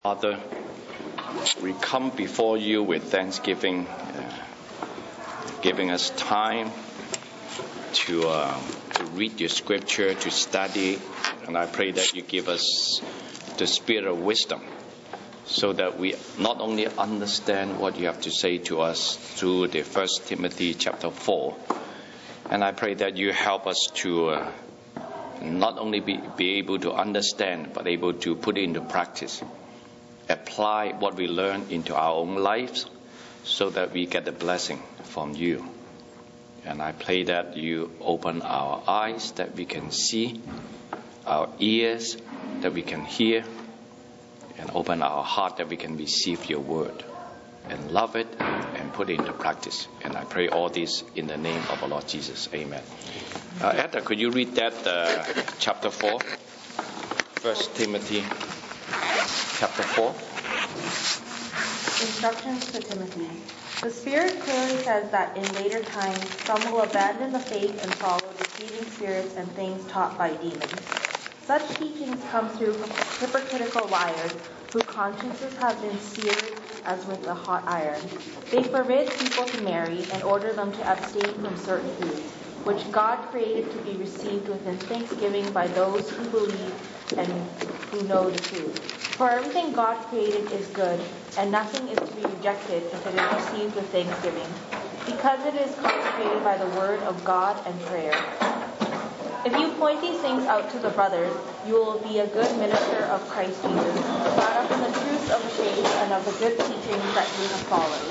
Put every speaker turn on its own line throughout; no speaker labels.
Father, we come before you with thanksgiving, giving us time to read your scripture, to study, and I pray that you give us the spirit of wisdom so that we not only understand what you have to say to us through the 1 Timothy chapter 4, and I pray that you help us to not only be able to understand, but able to put it into practice. Apply what we learn into our own lives so that we get the blessing from you. And I pray that you open our eyes that we can see, our ears that we can hear, and open our heart that we can receive your word and love it and put it into practice. And I pray all this in the name of our Lord Jesus. Amen. Edda, could you read that chapter 4? 1 Timothy chapter 4.
Instructions to Timothy. The Spirit clearly says that in later times some will abandon the faith and follow deceiving spirits and things taught by demons. Such teachings come through hypocritical liars whose consciences have been seared as with a hot iron. They forbid people to marry and order them to abstain from certain foods, which God created to be received within thanksgiving by those who believe and who know the truth. For everything God created is good, and nothing is to be rejected if it is received with thanksgiving, because it is consecrated by the word of God and prayer. If you point these things out to the brothers, you will be a good minister of Christ Jesus, brought up in the truth of the faith and of the good teachings that you have followed.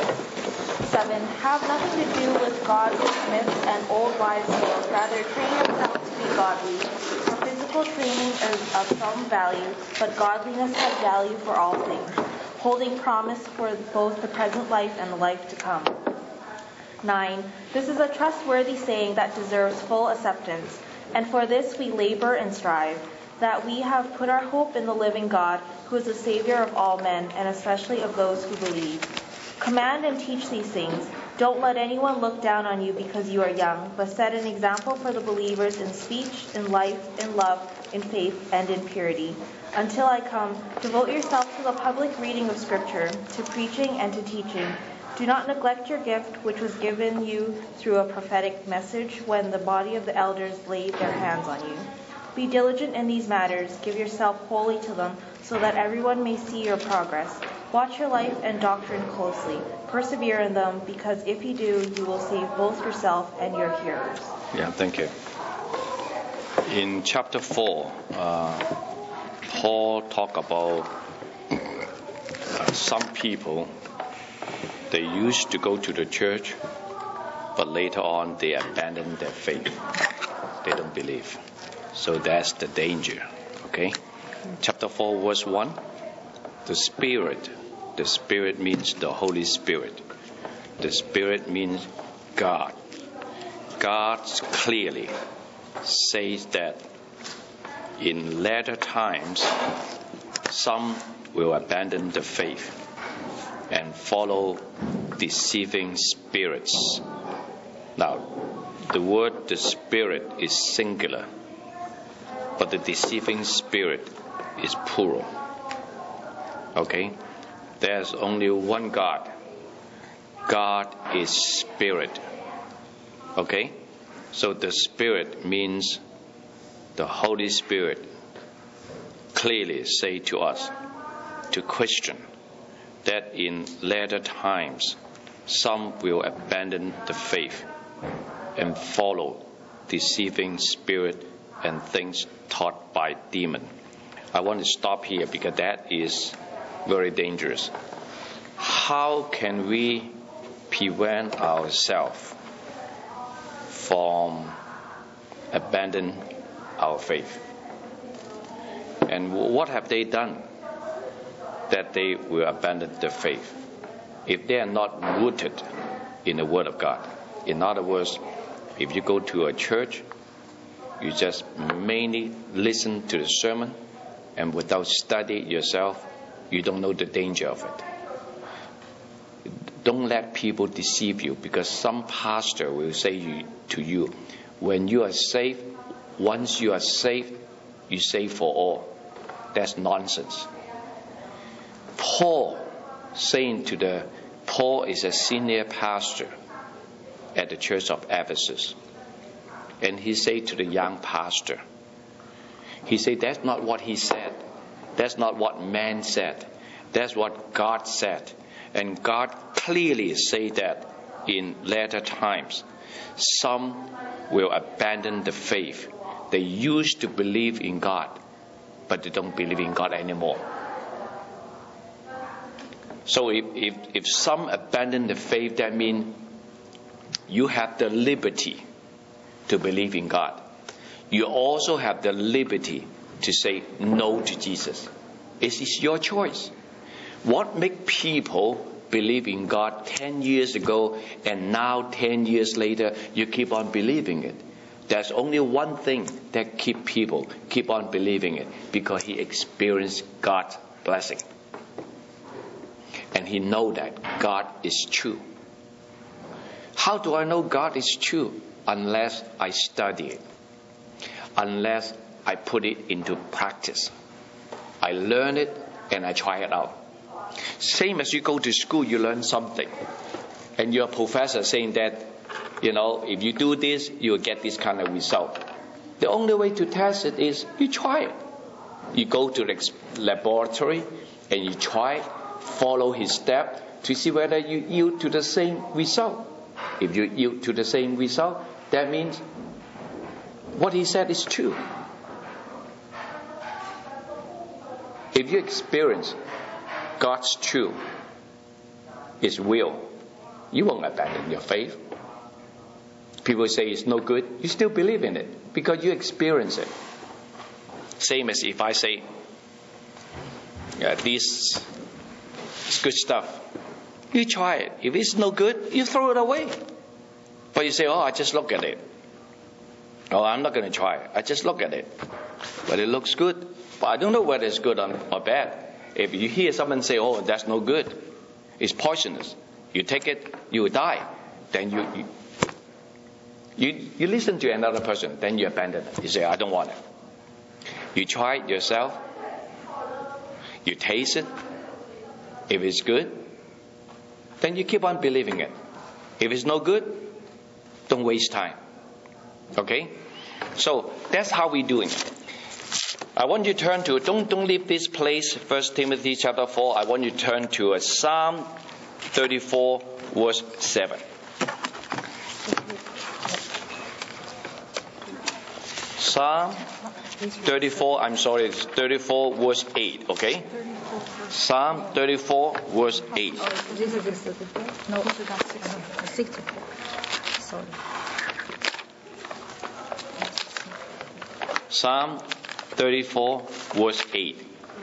7. Have nothing to do with godless myths and old wives' tales. Rather, train yourself to be godly. For physical training is of some value, but godliness has value for all things, holding promise for both the present life and the life to come. 9. This is a trustworthy saying that deserves full acceptance, and for this we labor and strive, that we have put our hope in the living God, who is the Savior of all men, and especially of those who believe. Command and teach these things. Don't let anyone look down on you because you are young, but set an example for the believers in speech, in life, in love, in faith, and in purity. Until I come, devote yourself to the public reading of Scripture, to preaching and to teaching. Do not neglect your gift, which was given you through a prophetic message when the body of the elders laid their hands on you. Be diligent in these matters. Give yourself wholly to them, so that everyone may see your progress. Watch your life and doctrine closely. Persevere in them, because if you do, you will save both yourself and your hearers.
Yeah, thank you. In chapter 4, Paul talked about some people. They used to go to the church, but later on they abandoned their faith. They don't believe. So that's the danger. Okay? Chapter 4, verse 1. The Spirit. The Spirit means the Holy Spirit. The Spirit means God. God clearly says that in latter times, some will abandon the faith and follow deceiving spirits. Now, the word the Spirit is singular, but the deceiving spirit is plural. Okay? There's only one God. God is Spirit. Okay? So the Spirit means the Holy Spirit clearly say to us, to Christian, that in later times some will abandon the faith and follow deceiving spirit and things taught by demon. I want to stop here because that is very dangerous. How can we prevent ourselves from abandoning our faith? And what have they done that they will abandon their faith if they are not rooted in the Word of God? In other words, if you go to a church, you just mainly listen to the sermon, and without studying yourself, you don't know the danger of it. Don't let people deceive you, because some pastor will say to you, when you are saved, once you are saved, you save for all. That's nonsense. Paul is a senior pastor at the church of Ephesus. And he said to the young pastor, he said, that's not what he said. That's not what man said. That's what God said. And God clearly said that in later times, some will abandon the faith. They used to believe in God, but they don't believe in God anymore. So if some abandon the faith, that means you have the liberty to believe in God. You also have the liberty to say no to Jesus. It is your choice. What makes people believe in God 10 years ago and now 10 years later you keep on believing it? There's only one thing that people keep on believing it, because he experienced God's blessing. And he knows that God is true. How do I know God is true? Unless I study it. Unless I put it into practice. I learn it and I try it out. Same as you go to school, you learn something. And your professor saying that, if you do this, you will get this kind of result. The only way to test it is you try it. You go to the laboratory and you try, follow his step to see whether you yield to the same result. If you yield to the same result, that means what he said is true. If you experience God's truth, His will, you won't abandon your faith. People say it's no good, you still believe in it because you experience it. Same as if I say, this is good stuff. You try it. If it's no good, you throw it away. But you say, I just look at it. I'm not going to try it. I just look at it. But it looks good. But I don't know whether it's good or bad. If you hear someone say, that's no good, it's poisonous, you take it, you will die. Then you listen to another person, then you abandon it. You say, I don't want it. You try it yourself. You taste it. If it's good, then you keep on believing it. If it's no good, don't waste time. Okay? So that's how we do it. I want you to turn to, don't leave this place, 1 Timothy chapter 4. I want you to turn to Psalm 34, verse 7. Psalm 34, it's 34, verse 8, okay? Psalm 34, verse 8.
No, 64. Sorry.
Psalm 34, verse 8.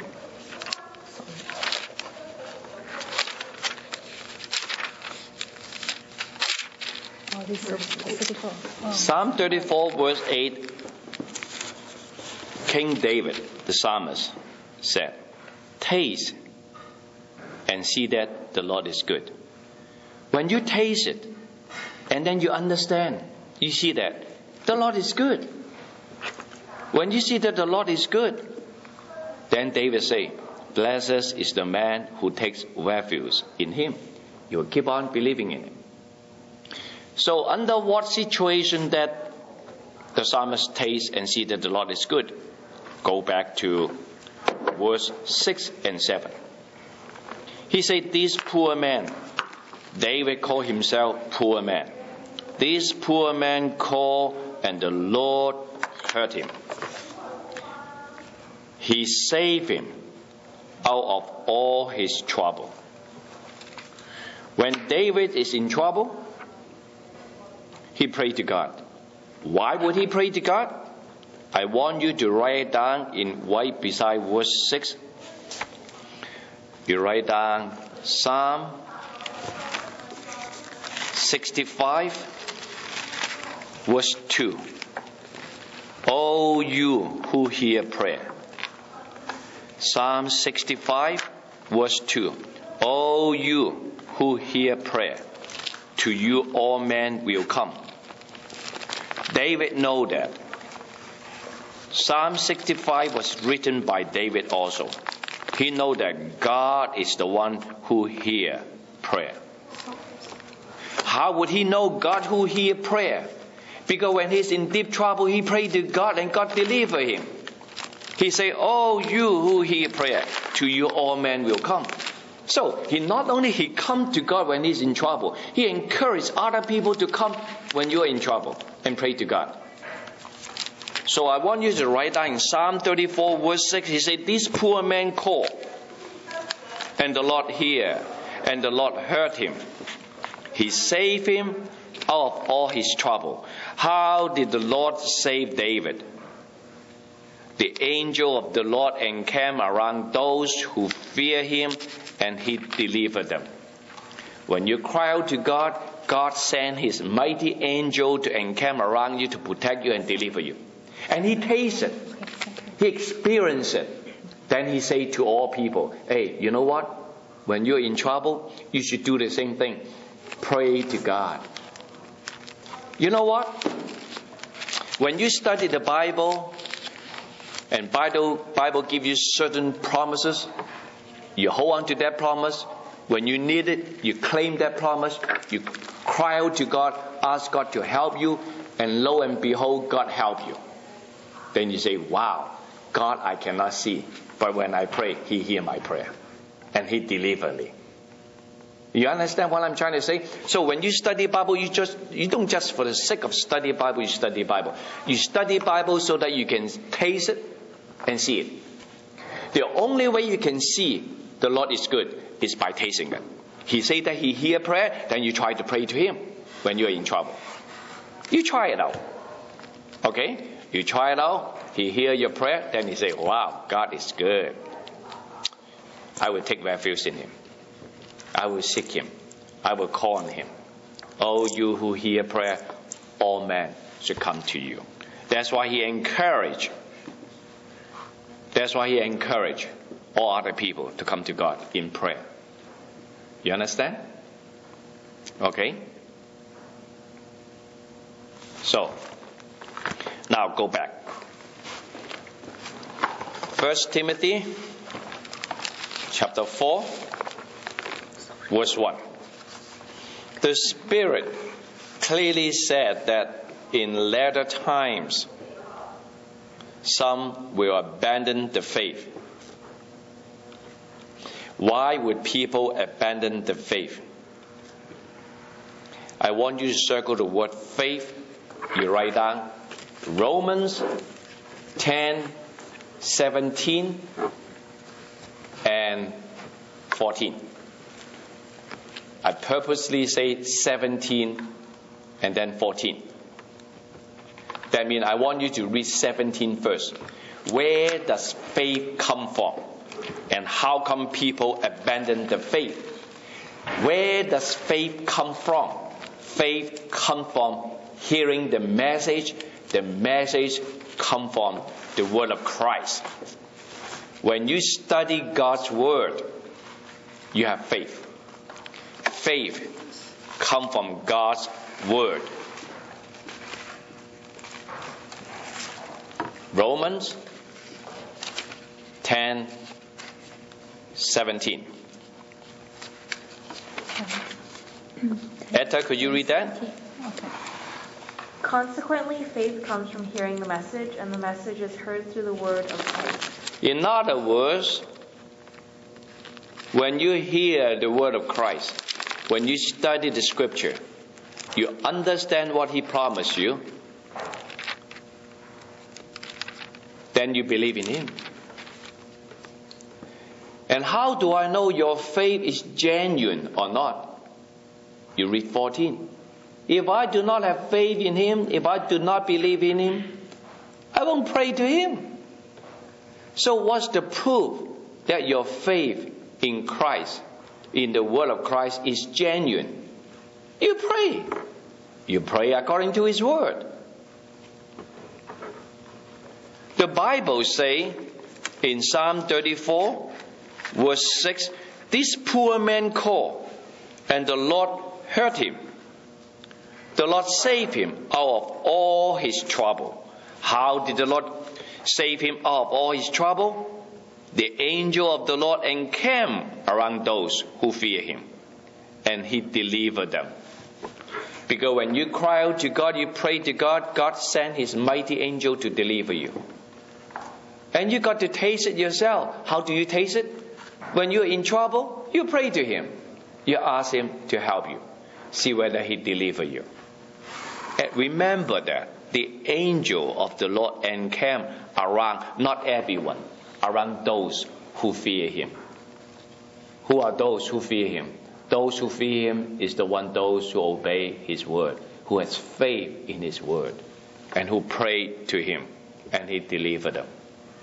Psalm 34, verse 8. King David, the psalmist, said, taste and see that the Lord is good. When you taste it, and then you understand, you see that the Lord is good. When you see that the Lord is good, then David say, blessed is the man who takes refuge in Him. You will keep on believing in it. So under what situation that the psalmist tastes and see that the Lord is good? Go back to verse 6 and 7. He said, this poor man, David called himself poor man. This poor man called and the Lord heard him. He saved him out of all his trouble. When David is in trouble, he prayed to God. Why would he pray to God? I want you to write it down right beside verse 6. You write down Psalm 65, verse 2. O you who hear prayer. Psalm 65, verse 2. O you who hear prayer, to you all men will come. David know that. Psalm 65 was written by David also. He knows that God is the one who hears prayer. How would he know God who hears prayer? Because when he's in deep trouble, he prayed to God and God delivered him. He said, "Oh, you who hear prayer, to you all men will come." So he not only come to God when he's in trouble, he encouraged other people to come when you're in trouble and pray to God. So I want you to write down in Psalm 34 verse 6, he said, "This poor man called, and the Lord heard, and the Lord heard him. He saved him out of all his trouble." How did the Lord save David? The angel of the Lord encamped around those who fear him, and he delivered them. When you cry out to God, God sent his mighty angel to encamp around you to protect you and deliver you. And he tasted it. He experienced it. Then he said to all people, "Hey, you know what? When you're in trouble, you should do the same thing. Pray to God." You know what? When you study the Bible, and Bible gives you certain promises, you hold on to that promise. When you need it, you claim that promise. You cry out to God, ask God to help you, and lo and behold, God help you. Then you say, "Wow, God I cannot see, but when I pray, He hears my prayer, and He delivers me." You understand what I'm trying to say? So when you study Bible, you don't just for the sake of study Bible, you study Bible. You study Bible so that you can taste it and see it. The only way you can see the Lord is good is by tasting it. He said that He hears prayer, then you try to pray to Him when you're in trouble. You try it out. Okay? You try it out, He hears your prayer, then you say, "Wow, God is good. I will take refuge in Him. I will seek Him. I will call on Him. Oh, you who hear prayer, all men should come to you." That's why He encouraged all other people to come to God in prayer. You understand? Okay? So, now go back. 1 Timothy chapter 4, verse 1. The Spirit clearly said that in latter times some will abandon the faith. Why would people abandon the faith? I want you to circle the word faith. You write down Romans 10:17 and 14. I purposely say 17 and then 14. That means I want you to read 17 first. Where does faith come from? And how come people abandon the faith? Where does faith come from? Faith comes from hearing the message. The message comes from the Word of Christ. When you study God's Word, you have faith. Faith comes from God's Word. Romans 10:17. Etta, could you read that?
Okay.
Consequently, faith comes from hearing the message, and the message is heard through the word of Christ.
In other words, when you hear the word of Christ, when you study the scripture, you understand what He promised you, then you believe in Him. And how do I know your faith is genuine or not? You read 14. If I do not have faith in Him, if I do not believe in Him, I won't pray to Him. So what's the proof that your faith in Christ, in the word of Christ, is genuine? You pray. You pray according to His word. The Bible says in Psalm 34, verse 6, "This poor man called, and the Lord heard him. The Lord saved him out of all his trouble." How did the Lord save him out of all his trouble? the angel of the Lord encamped around those who fear him, and he delivered them. Because when you cry out to God, you pray to God, God sent his mighty angel to deliver you. And you got to taste it yourself. How do you taste it? When you're in trouble, you pray to him. You ask him to help you. See whether he delivers you. And remember that the angel of the Lord encamped around, not everyone, around those who fear him. Who are those who fear him? Those who fear him is those who obey his word, who has faith in his word, and who pray to him, and he delivered them.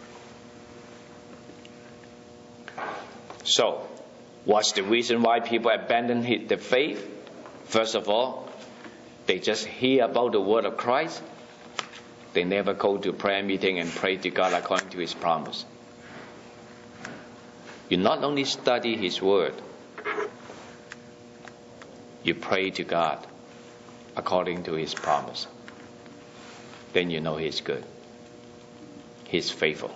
So, what's the reason why people abandon the faith? First of all, they just hear about the word of Christ. They never go to prayer meeting and pray to God according to his promise. You not only study his word, you pray to God according to his promise. Then you know he's good. He's faithful.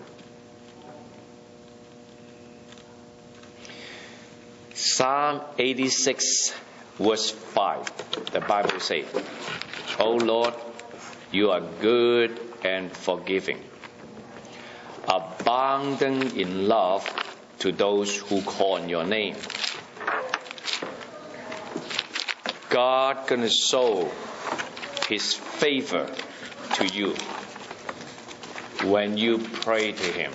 Psalm 86 verse 5, the Bible says, O Lord, you are good and forgiving, abounding in love to those who call on your name. God gonna show his favor to you when you pray to him.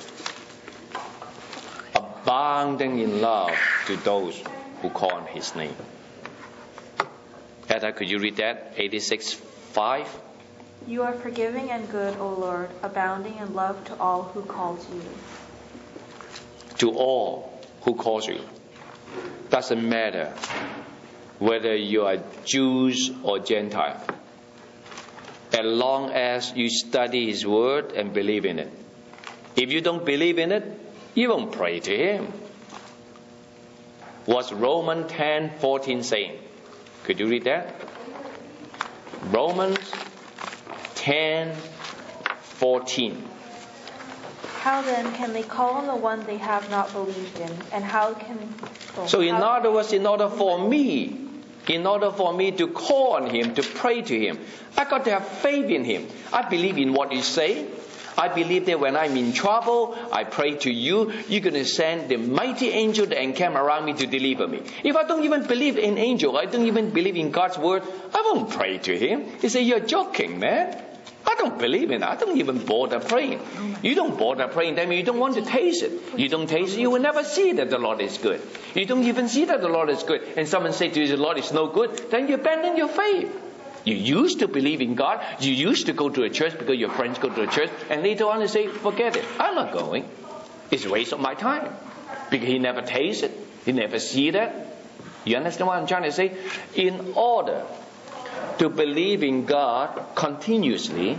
Abounding in love to those who call on his name. Etta, could you read that? 86:5.
You are forgiving and good, O Lord, abounding in love to all who call to you.
To all who calls you. Doesn't matter whether you are Jews or Gentile. As long as you study his word and believe in it. If you don't believe in it, you won't pray to him. What's Romans 10:14 saying? Could you read that? Romans 10:14.
How then can they call on the one they have not believed in? And how can...
So in other words, in order for me to call on him, to pray to him, I got to have faith in him. I believe in what you say. I believe that when I'm in trouble, I pray to you, you're going to send the mighty angel to encamp around me to deliver me. If I don't even believe in angel, I don't even believe in God's word, I won't pray to him. He say, you're joking, man. I don't believe in it. I don't even bother praying. You don't bother praying, that means you don't want to taste it. You don't taste it, you will never see that the Lord is good. You don't even see that the Lord is good. And someone say to you, the Lord is no good, then you abandon your faith. You used to believe in God. You used to go to a church because your friends go to a church. And later on you say, forget it. I'm not going. It's a waste of my time. Because he never tastes it. He never see that. You understand what I'm trying to say? In order to believe in God continuously,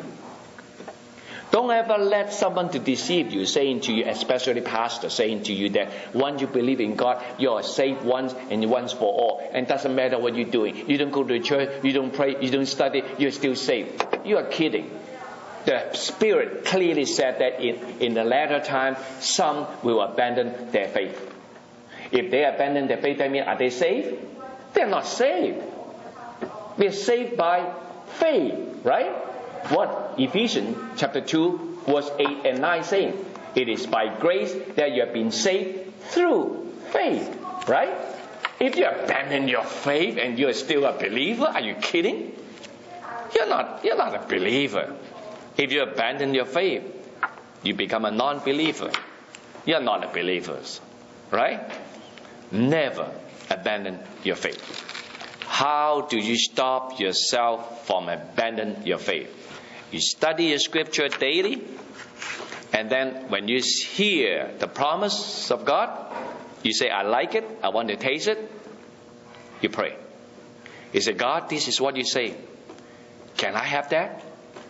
don't ever let someone to deceive you, saying to you, especially pastor, saying to you that once you believe in God, you're saved once and once for all. And it doesn't matter what you're doing. You don't go to church, you don't pray, you don't study, you're still saved. You are kidding. The Spirit clearly said that in the latter time, some will abandon their faith. If they abandon their faith, that means, are they saved? They're not saved. They're saved by faith, right? What Ephesians chapter 2 verse 8 and 9 saying? It is by grace that you have been saved through faith, right? If you abandon your faith and you're still a believer, are you kidding? You're not a believer. If you abandon your faith, you become a non-believer. You're not a believer, right? Never abandon your faith. How do you stop yourself from abandoning your faith? You study your scripture daily, and then when you hear the promise of God, you say, I like it, I want to taste it. You pray. You say, God, this is what you say. Can I have that?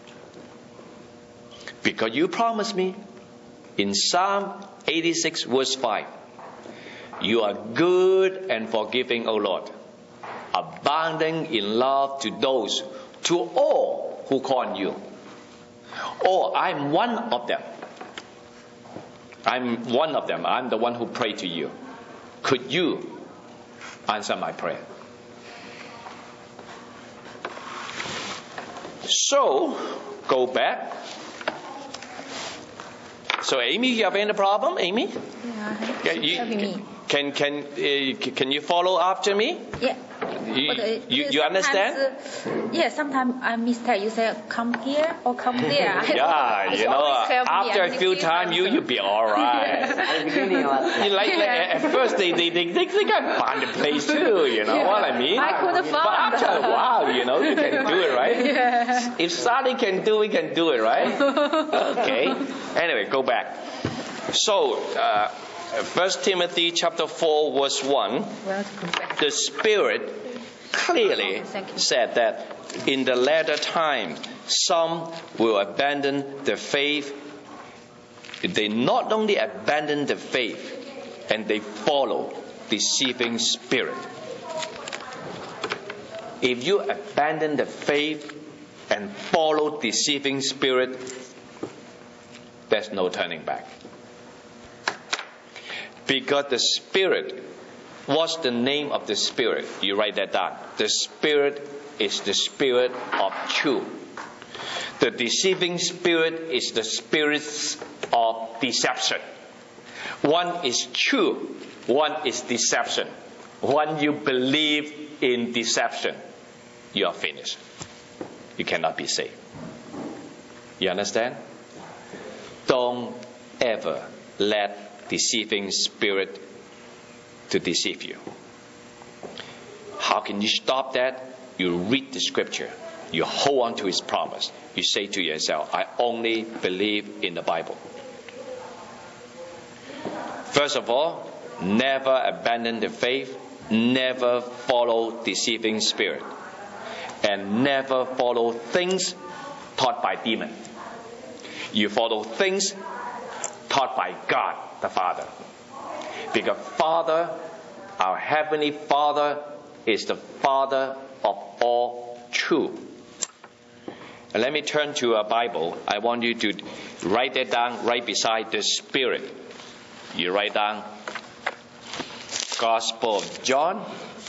Because you promised me in Psalm 86 verse 5, you are good and forgiving, O Lord, abounding in love to all who call on you. Oh, I'm one of them. I'm one of them. I'm the one who prayed to you. Could you answer my prayer? So, go back. So, Amy, you have any problem, Amy?
Yeah.
Can you follow after me?
Yeah.
You understand?
Sometimes I mistake. You say come here or come there.
Yeah, after a few times you'll be all right. At first they can find a place too. You know what I mean?
I couldn't find.
But after a while, you can do it, right?
Yeah.
If Sally can do it, can do it, right? Okay. Anyway, go back. So. 1 Timothy chapter 4 verse 1, the Spirit clearly said that in the latter time some will abandon the faith. They not only abandon the faith, and they follow deceiving spirit. If you abandon the faith and follow deceiving spirit, there's no turning back. Because the Spirit, what's the name of the Spirit? You write that down. The Spirit is the Spirit of truth. The deceiving spirit is the spirit of deception. One is truth, one is deception. When you believe in deception, you are finished. You cannot be saved. You understand? Don't ever let deceiving spirit to deceive you. How can you stop that? You read the scripture. You hold on to His promise. You say to yourself, I only believe in the Bible. First of all, never abandon the faith. Never follow deceiving spirit. And never follow things taught by demons. You follow things taught by God the Father. Because Father, our Heavenly Father, is the Father of all truth. And let me turn to a Bible. I want you to write that down right beside the Spirit. You write down Gospel of John,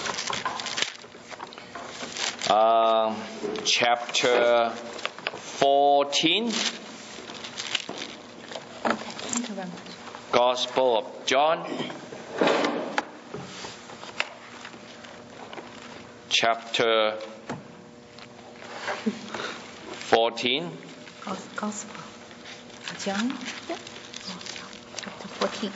chapter 14. Gospel of John, chapter 14.
Gospel of John, chapter 14.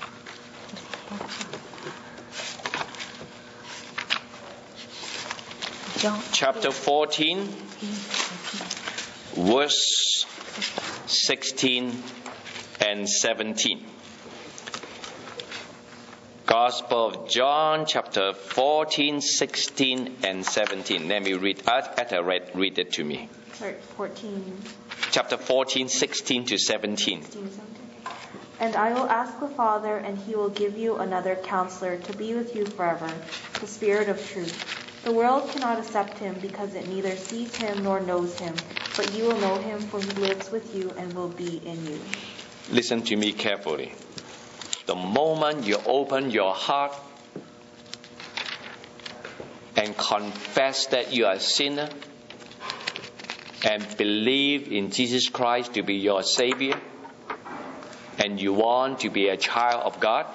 John.
Chapter 14, verse 16 and 17. Gospel of John, chapter 14, 16, and 17. Let me read. Read it to me.
Sorry, 14.
Chapter 14, 16 to 17.
16, 17. And I will ask the Father, and He will give you another counselor to be with you forever, the Spirit of truth. The world cannot accept Him because it neither sees Him nor knows Him, but you will know Him, for He lives with you and will be in you.
Listen to me carefully. The moment you open your heart and confess that you are a sinner and believe in Jesus Christ to be your Savior, and you want to be a child of God,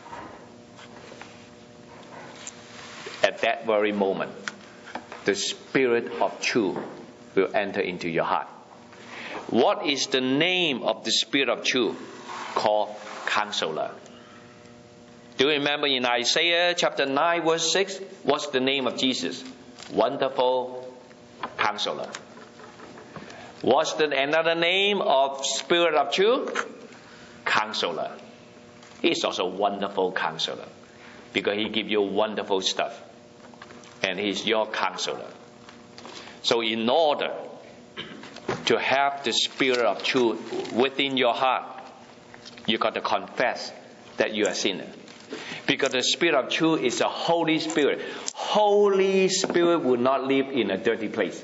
at that very moment, the Spirit of truth will enter into your heart. What is the name of the Spirit of truth? Called Counselor. Do you remember in Isaiah chapter 9 verse 6? What's the name of Jesus? Wonderful Counselor. What's another name of Spirit of truth? Counselor. He's also wonderful Counselor because He gives you wonderful stuff. And He's your Counselor. So in order to have the Spirit of truth within your heart, you got to confess that you are a sinner. Because the Spirit of truth is a Holy Spirit. Holy Spirit will not live in a dirty place.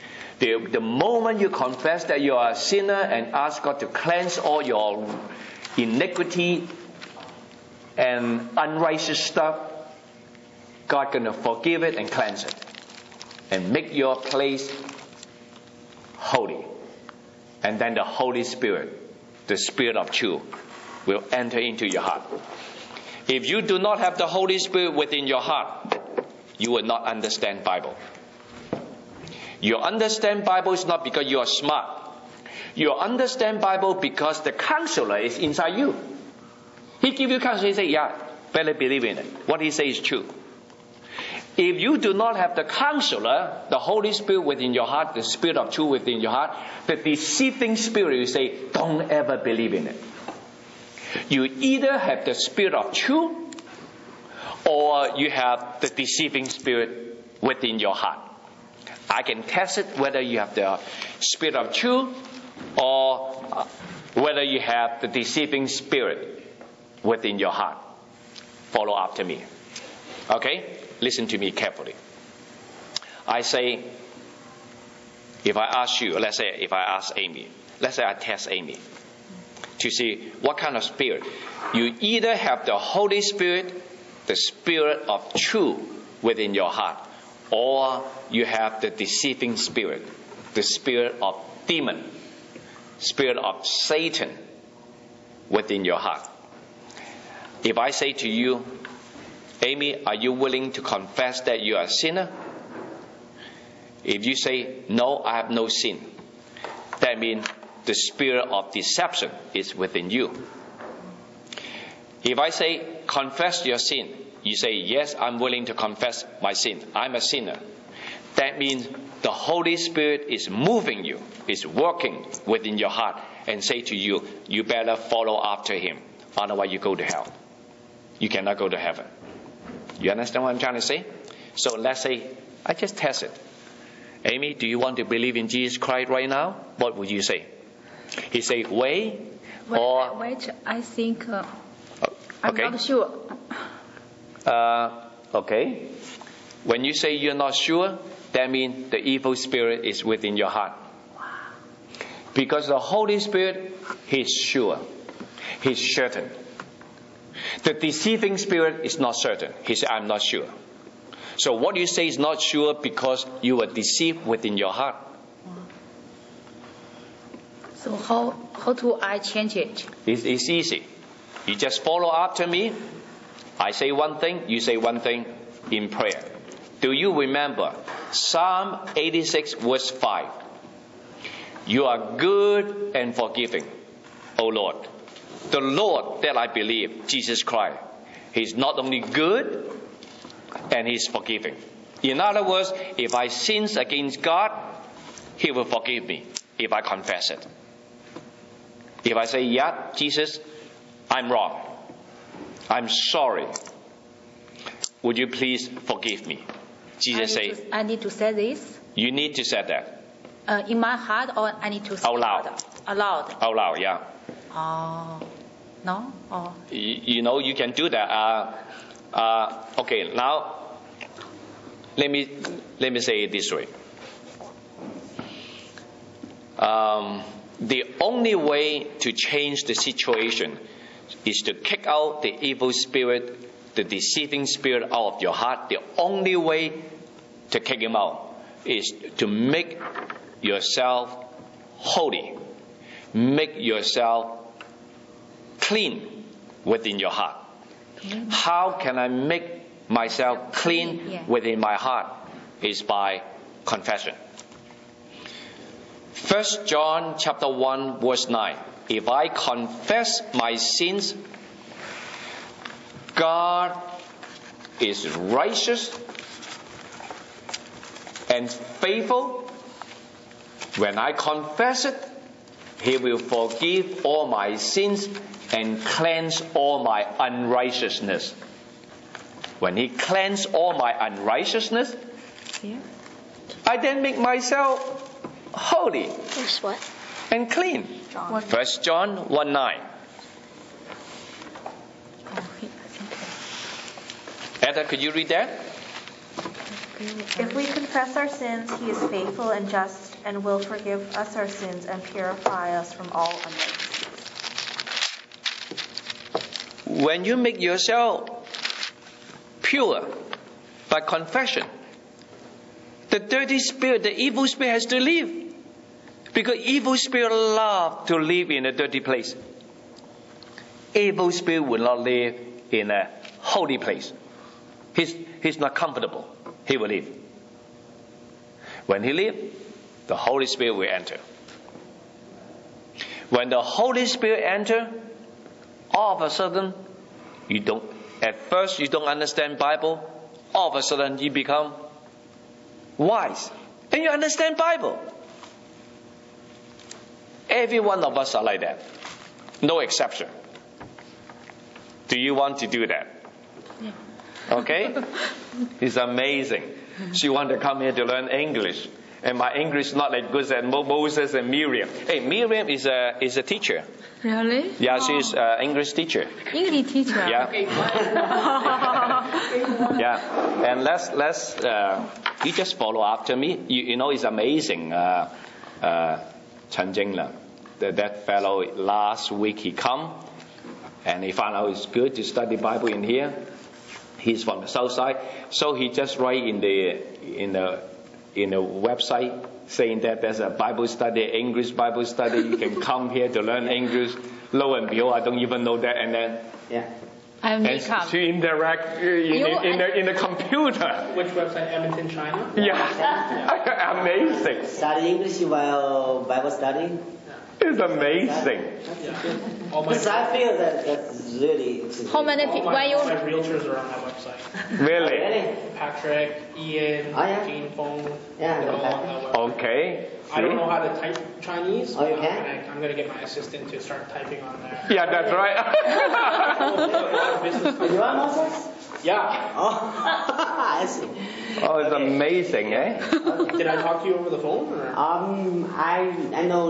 The moment you confess that you are a sinner and ask God to cleanse all your iniquity and unrighteous stuff, God gonna forgive it and cleanse it and make your place holy. And then the Holy Spirit, the Spirit of truth, will enter into your heart. If you do not have the Holy Spirit within your heart, you will not understand Bible. You understand Bible is not because you are smart. You understand Bible because the counselor is inside you. He give you counsel. He say, yeah, better believe in it. What he says is true. If you do not have the counselor, the Holy Spirit within your heart, the Spirit of truth within your heart, the deceiving spirit will say, don't ever believe in it. You either have the Spirit of truth or you have the deceiving spirit within your heart. I can test it whether you have the Spirit of truth or whether you have the deceiving spirit within your heart. Follow after me. Okay? Listen to me carefully. I say, if I ask you, let's say if I ask Amy, let's say I test Amy to see what kind of spirit. You either have the Holy Spirit, the Spirit of truth within your heart, or you have the deceiving spirit, the spirit of demon, spirit of Satan within your heart. If I say to you, Amy, are you willing to confess that you are a sinner? If you say, no, I have no sin, that means the spirit of deception is within you. If I say, confess your sin, you say, yes, I'm willing to confess my sin. I'm a sinner. That means the Holy Spirit is moving you, is working within your heart and say to you, you better follow after Him. Otherwise you go to hell. You cannot go to heaven. You understand what I'm trying to say? So let's say, I just test it. Amy, do you want to believe in Jesus Christ right now? What would you say? He say, wait, or...
Wait, I think...
okay.
I'm not sure.
Okay. When you say you're not sure, that means the evil spirit is within your heart. Because the Holy Spirit, He's sure. He's certain. The deceiving spirit is not certain. He said, I'm not sure. So what you say is not sure because you were deceived within your heart.
So how do I change it?
It's easy. You just follow after me. I say one thing, you say one thing in prayer. Do you remember Psalm 86 verse 5? You are good and forgiving, O Lord. The Lord that I believe, Jesus Christ, He's not only good and He's forgiving. In other words, if I sin against God, He will forgive me if I confess it. If I say, yeah, Jesus, I'm wrong. I'm sorry. Would you please forgive me? Jesus say,
I need to say this?
You need to say that.
In my heart, or I need to say
out loud?
Aloud.
Out loud, yeah.
Oh, no? Oh.
You know, you can do that. Okay, now, let me say it this way. The only way to change the situation is to kick out the evil spirit, the deceiving spirit out of your heart. The only way to kick him out is to make yourself holy. Make yourself clean within your heart. How can I make myself clean within my heart? Is by confession. 1 John chapter 1 verse 9. If I confess my sins, God is righteous and faithful. When I confess it, He will forgive all my sins and cleanse all my unrighteousness. When He cleanses all my unrighteousness, I then make myself holy and clean. 1 John 1:9. Etta, could you read that?
If we confess our sins, He is faithful and just and will forgive us our sins and purify us from all unrighteousness.
when you make yourself pure by confession, the dirty spirit, the evil spirit has to leave. Because evil spirit love to live in a dirty place. Evil spirit will not live in a holy place. He's not comfortable. He will leave. When he leaves, the Holy Spirit will enter. When the Holy Spirit enter, all of a sudden, at first you don't understand Bible. All of a sudden you become wise. And you understand Bible. Every one of us are like that. No exception. Do you want to do that?
Yeah.
Okay? It's amazing. She wanted to come here to learn English. And my English is not as good as Moses and Miriam. Hey, Miriam is a teacher.
Really?
Yeah, she's an English teacher.
English teacher.
Yeah. Yeah. And let's you just follow after me. You know, it's amazing. Chen Jingla, that fellow, last week he come and he found out it's good to study Bible in here. He's from the south side, so he just write in the website saying that there's a Bible study, English Bible study. You can come here to learn English. Lo and behold, I don't even know that, and then
And
to interact in the computer.
Which website? Edmonton, China?
Yeah. Amazing.
Study English while Bible studying.
It's amazing.
Because I feel that's really.
How many people?
All my realtors are on that website.
Really?
Patrick, Ian, Jane Fong.
Yeah.
They're all on that website.
Okay.
I don't know how to type Chinese.
Oh, you can?
I'm going to get my assistant to start typing on there.
Yeah, that's right.
You are Moses?
Yeah.
Oh, I see.
Oh, it's amazing, eh?
Did I talk to you over the phone? Or?
I know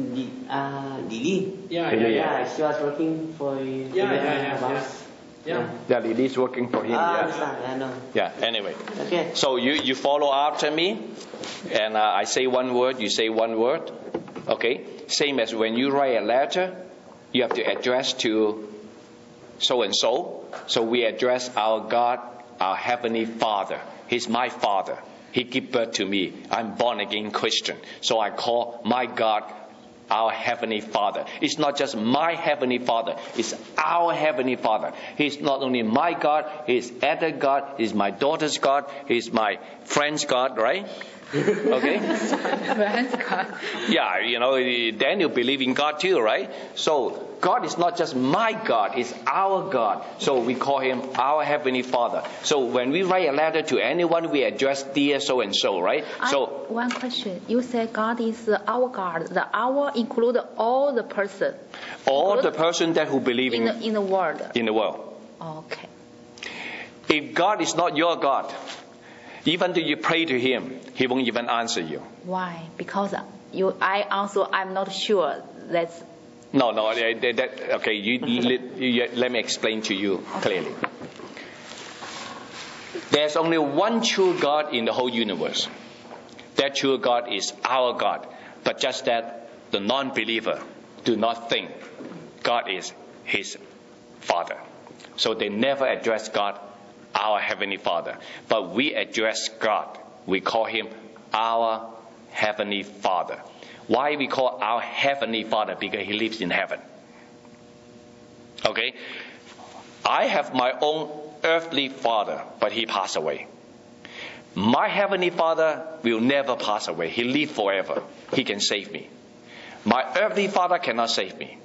Lily.
Yeah.
She was working for you.
Yeah, Lily's working for him.
I understand. I know.
Yeah. Anyway.
Okay.
So you follow after me, and I say one word, you say one word. Okay. Same as when you write a letter, you have to address to so and so. So we address our God, our Heavenly Father. He's my Father. He gave birth to me. I'm born again Christian. So I call my God our Heavenly Father. It's not just my Heavenly Father. It's our Heavenly Father. He's not only my God. He's Ed's God. He's my daughter's God. He's my friend's God, right? Okay?
Friend's God.
Yeah, you know, Daniel believed in God too, right? So God is not just my God, it's our God. So we call him our Heavenly Father. So when we write a letter to anyone, we address dear so and so, right?
One question. You say God is our God. The our include all the person.
All the person that who believe
in the world.
In the world.
Okay.
If God is not your God, even though you pray to him, he won't even answer you.
Why? Because I'm not sure. That's
No. Okay, let me explain to you clearly. There's only one true God in the whole universe. That true God is our God. But just that the non-believer do not think God is his Father. So they never address God, our Heavenly Father. But we address God. We call him our Heavenly Father. Why we call our Heavenly Father? Because he lives in heaven. Okay? I have my own earthly father, but he passed away. My Heavenly Father will never pass away. He lives forever. He can save me. My earthly father cannot save me.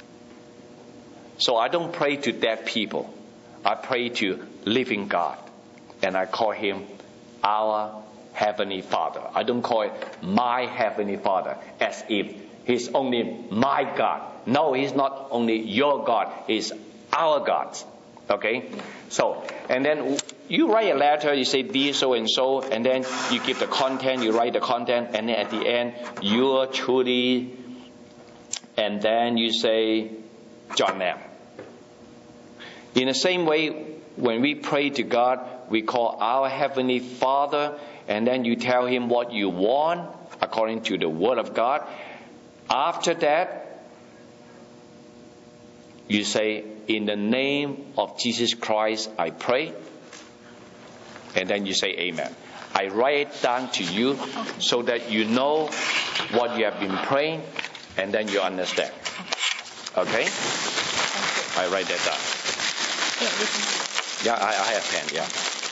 So I don't pray to dead people. I pray to living God. And I call him our Heavenly Father. I don't call it my Heavenly Father as if he's only my God. No, he's not only your God. He's our God. Okay? So, and then you write a letter, you say dear so and so, and then you give the content, you write the content, and then at the end, you're truly, and then you say John Lam. In the same way, when we pray to God, we call our Heavenly Father, and then you tell him what you want according to the Word of God. After that, you say in the name of Jesus Christ, I pray. And then you say amen. I write it down to you so that you know what you have been praying, and then you understand. Okay? I write that down. Yeah, I have pen, yeah.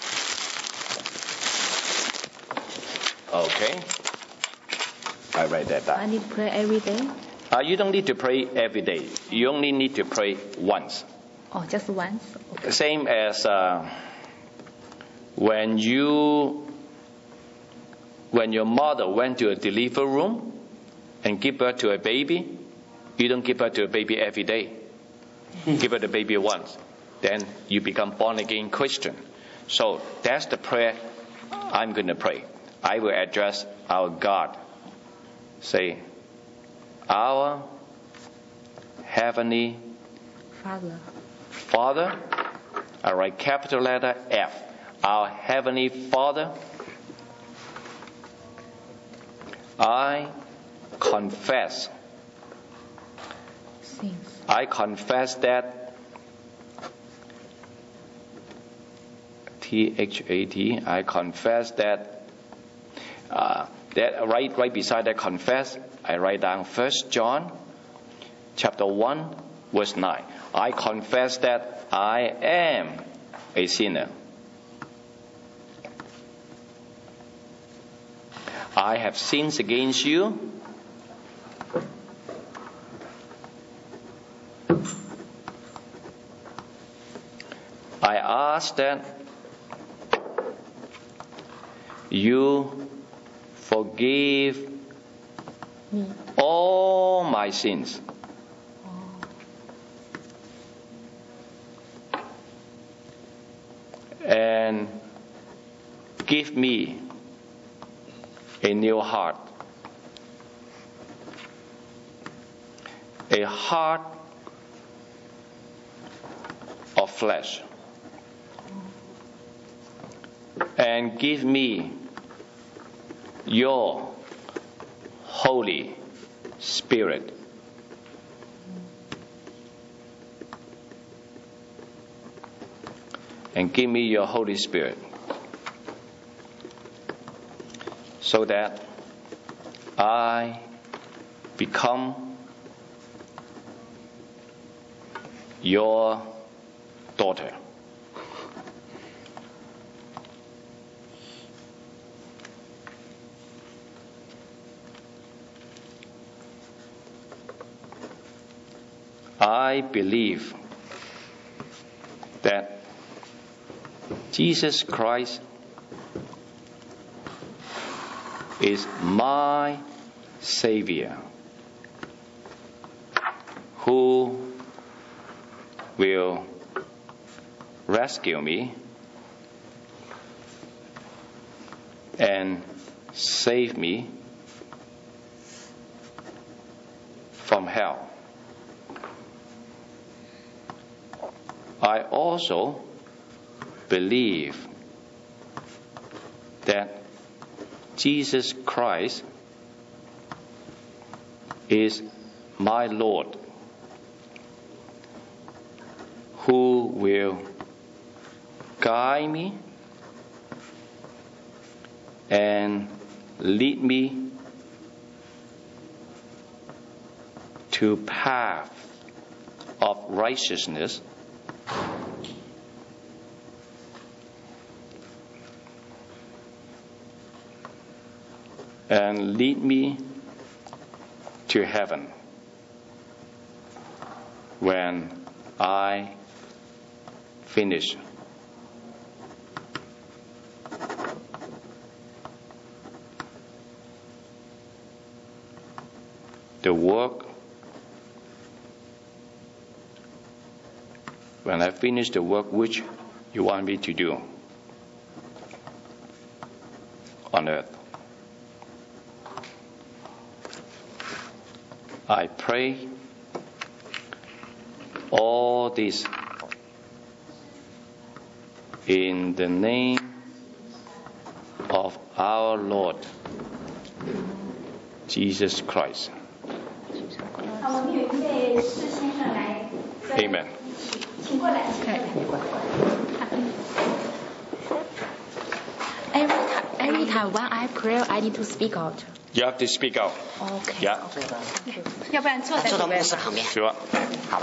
Okay. I write that
I
down.
need to pray every day.
You don't need to pray every day. You only need to pray once.
Oh, just once. Okay.
Same as when your mother went to a delivery room and give birth to a baby, you don't give birth to a baby every day. Give birth to a baby once. Then you become born again Christian. So that's the prayer I'm going to pray. I will address our God. Say, our Heavenly Father. I write capital letter F. Our Heavenly Father, I confess. I confess that THAT. I confess that right beside that confess, I write down 1 John chapter 1 verse 9. I confess that I am a sinner. I have sinned against you. I ask that you forgive all my sins. And give me a new heart. A heart of flesh. And give me your Holy Spirit. And give me your Holy Spirit so that I become your daughter. I believe that Jesus Christ is my Savior, who will rescue me and save me from hell. I also believe that Jesus Christ is my Lord, who will guide me and lead me to path of righteousness and lead me to heaven when I finish the work. When I finish the work which you want me to do on earth. I pray all this in the name of our Lord Jesus Christ. Amen.
Every time when I pray, I need to speak out.
You have to speak out.
Okay.
Yeah.
要不然坐在
坐到牧
这边
师旁边，
Sure.
好吧？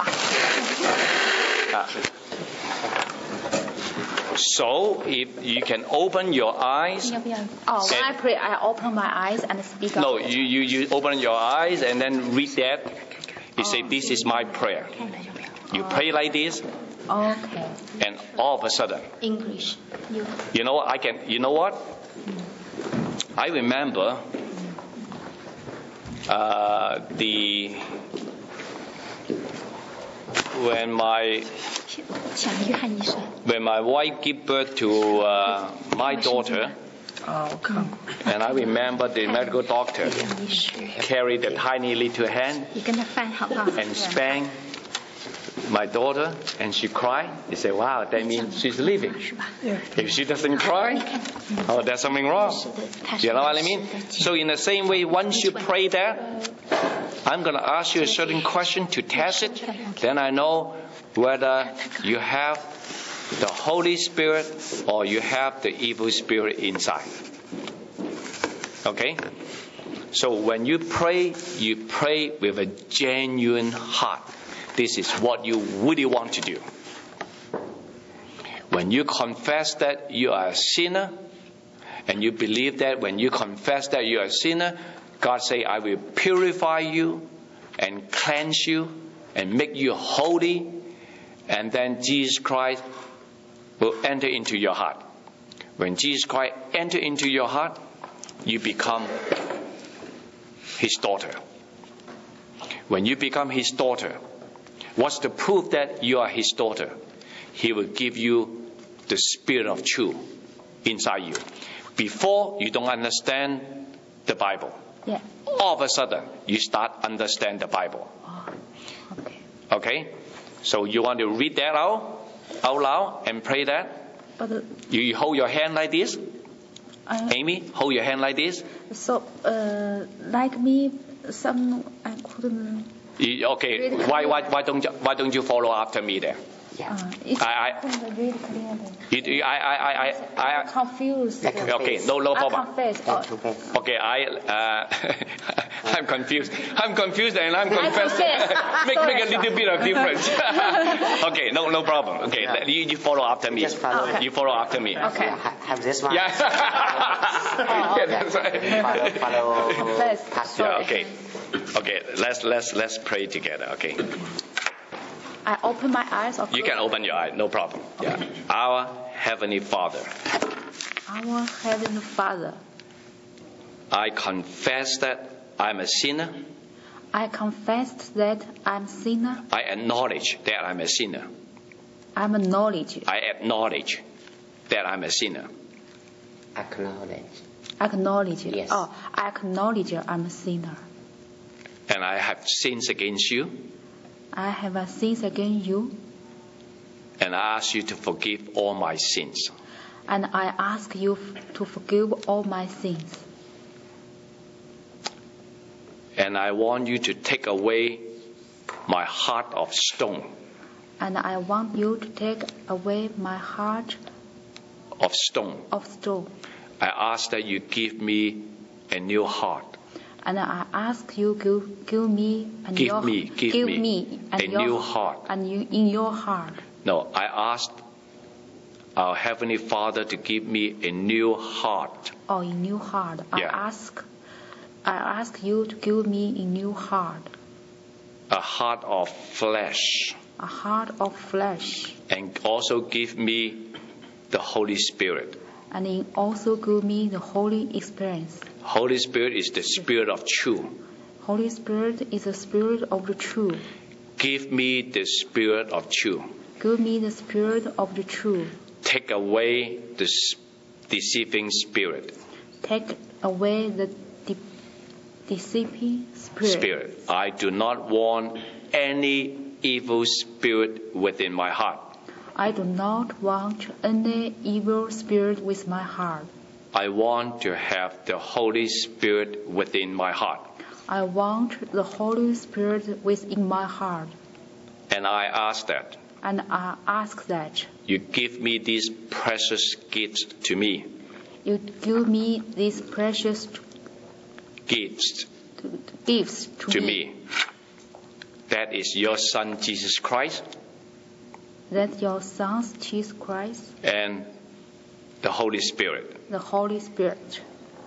So if you can open your eyes.
要不要？When I pray, I open my eyes and speak out.
No, you open your eyes and then read that. You say, this is my prayer. You pray like this,
Okay.
and all of a sudden,
English.
you know what? I remember when my wife gave birth to my daughter, and I remember the medical doctor carried the tiny little hand
你跟他翻好不好？
and spank my daughter, and she cried. They say, wow, that means she's living. If she doesn't cry, oh, there's something wrong. You know what I mean? So in the same way, once you pray that, I'm going to ask you a certain question to test it. Then I know whether you have the Holy Spirit or you have the evil spirit inside. Okay? So when you pray with a genuine heart. This is what you really want to do. When you confess that you are a sinner, and you believe that when you confess that you are a sinner, God say, I will purify you and cleanse you and make you holy, and then Jesus Christ will enter into your heart. When Jesus Christ enter into your heart, you become His daughter. When you become His daughter, what's the proof that you are His daughter? He will give you the spirit of truth inside you. Before, you don't understand the Bible.
Yeah.
All of a sudden, you start understand the Bible.
Okay.
Okay? So you want to read that out loud and pray that?
But
You hold your hand like this.
I
Amy, hold your hand like this.
so like me, some I couldn't.
Okay, why don't you follow after me there?
It's
I
couldn't read clearly.
I
I'm confused.
okay, no
I
problem.
confess.
Okay, I'm confused. I'm confused and I'm confessing.
confess.
make a little bit of difference. Okay, no problem. Okay, you follow after me.
Just follow.
Okay.
You follow after me.
Okay.
Have this one.
Yeah. Yeah, that's right.
Follow
Confess.
Pastor.
Yeah, okay. Okay, let's pray together. Okay.
I open my eyes.
You can open your eye, no problem. Yeah. Our Heavenly Father,
Our Heavenly Father,
I confess that I'm a sinner.
I confess that I'm sinner.
I acknowledge that I'm a sinner.
I'm a knowledge.
I acknowledge that I'm a sinner.
Acknowledge.
Acknowledge.
Yes.
Oh, I acknowledge I'm a sinner.
And I have sins against you.
I have a sins against you,
And I ask you to forgive all my sins.
and I ask you to forgive all my sins.
And I want you to take away my heart of stone,
And I want you to take away my heart
of stone.
of stone.
I ask that you give me a new heart.
And I ask you give me a
Give
new
me a new heart.
And you in your heart.
No, I asked our Heavenly Father to give me a new heart.
Or a new heart.
Yeah.
I ask you to give me a new heart.
A heart of flesh.
A heart of flesh.
And also give me the Holy Spirit.
And it also give me the Holy experience.
Holy Spirit is the Spirit of truth.
Holy Spirit is the Spirit of the truth.
Give me the Spirit of truth.
Give me the Spirit of the truth.
Take away the deceiving spirit.
Take away the deceiving spirit.
I do not want any evil spirit within my heart.
I do not want any evil spirit with my heart.
I want to have the Holy Spirit within my heart.
I want the Holy Spirit within my heart.
And I ask that
And I ask that
you give me these precious gifts to me.
you give me these precious
Gifts
gifts
to me. That is your Son, Jesus Christ,
That your Son, Jesus Christ,
and the Holy Spirit.
the Holy Spirit.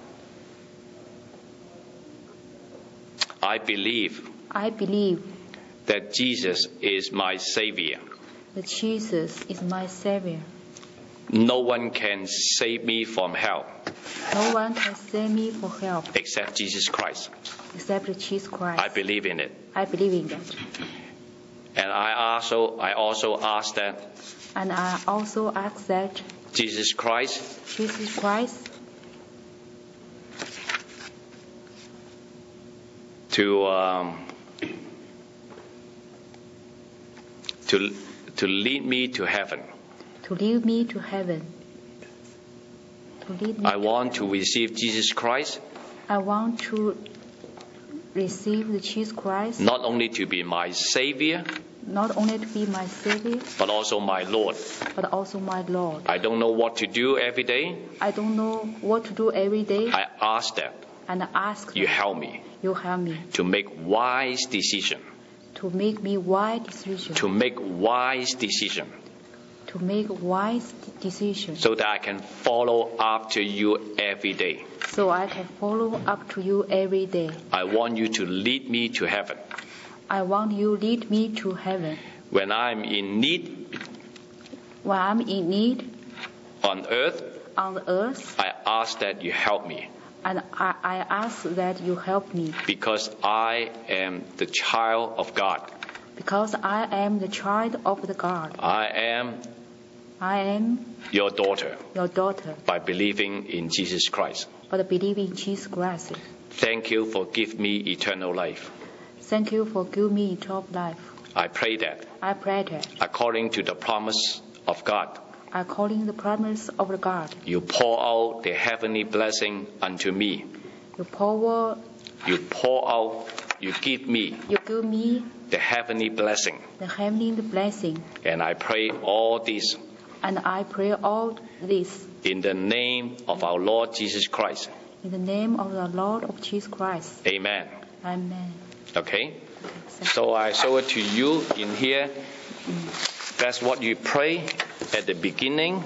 I believe
I believe
that Jesus is my Savior.
that Jesus is my Savior.
No one can save me from hell
No one can save me from hell
except Jesus Christ.
except Jesus Christ.
I believe in it.
I believe in that.
And I also ask that
And I also ask that
Jesus Christ
Jesus Christ
to lead me to heaven.
to lead me to heaven. To lead me.
I want to receive Jesus Christ
I want to receive the Jesus Christ,
not only to be my Savior,
not only to be my Savior,
but also my Lord.
but also my Lord.
I don't know what to do every day.
I don't know what to do every day,
I ask that
and I ask
you
that
help me
you help me
to make wise decision.
to make me wise decision,
To make wise decision
to make wise decisions,
so that I can follow after you every day.
so I can follow up to you every day.
I want you to lead me to heaven.
I want you lead me to heaven.
When I'm in need
When I'm in need
on earth,
on the earth,
I ask that you help me
and I ask that you help me
because I am the child of God.
because I am the child of the God. I am
Your daughter
your daughter,
by believing in Jesus Christ.
but believe in Jesus Christ.
Thank you for giving me eternal life.
Thank you for giving me eternal life.
I pray that
I pray that
according to the promise of God,
according to the promise of the God,
you pour out the heavenly blessing unto me.
you pour,
You pour out, you give me
you give me
the heavenly blessing.
the heavenly blessing.
And I pray all this
And I pray all this
in the name of our Lord Jesus Christ.
in the name of the Lord of Jesus Christ.
Amen.
Amen.
Okay? So I show it to you in here. That's what you pray at the beginning.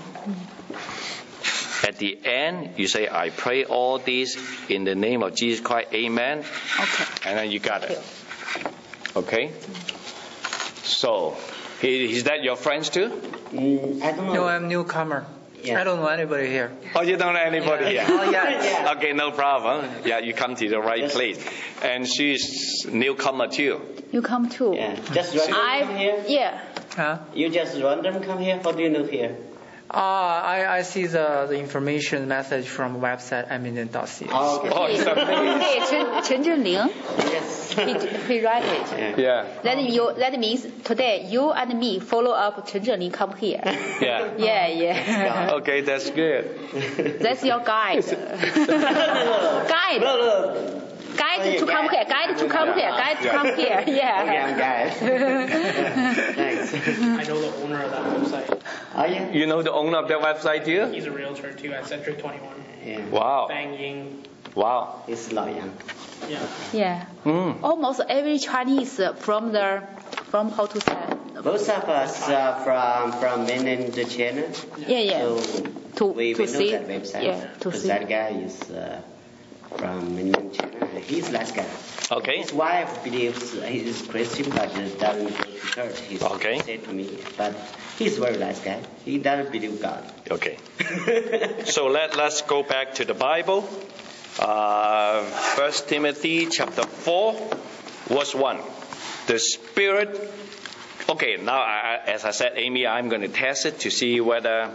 At the end, you say, I pray all this in the name of Jesus Christ. Amen.
Okay.
And then you got it. Okay? So, is that your friends too?
I don't know.
No, I'm newcomer.
Yeah.
I don't know anybody here.
Oh, you don't know anybody here?
Oh, yeah.
Yeah.
Okay, no problem. Yeah, you come to the right place. And she's newcomer too.
You come too.
Yeah. Just random come here?
Yeah.
Huh?
You just random come here? How do you know here?
I see the information message from website eminent.ca.
Oh, okay.
Oh, is that me?
Hey, Chen Zhenling,
Yes.
he write it.
Yeah.
That means today you and me follow up Chen Zhenling come here.
Yeah.
Yeah.
Okay, that's good.
That's your guide. Guide.
No.
Guide to come here. Guide to come here. Guide to come here.
Okay,
Yeah.
I'm guys. Thanks.
I know the owner of that website.
Oh, yeah?
You know the owner of that website too?
He's a realtor too at Centric 21.
Yeah.
Wow.
Bang Ying.
Wow.
It's Lao Yang.
Yeah.
Yeah.
Mm.
Almost every Chinese from how to say.
Most of us are from mainland China.
Yeah.
So we
To
know
see.
that website.
Yeah. To
Because
see.
that guy is from mainland China. He's nice guy.
Okay.
His wife believes he is Christian, but doesn't go to church. He
Okay.
said to me, but he's a very nice guy. He doesn't believe God.
Okay. So let's go back to the Bible. 1 Timothy chapter 4, verse 1. The Spirit. Okay, now as I said, Amy, I'm going to test it to see whether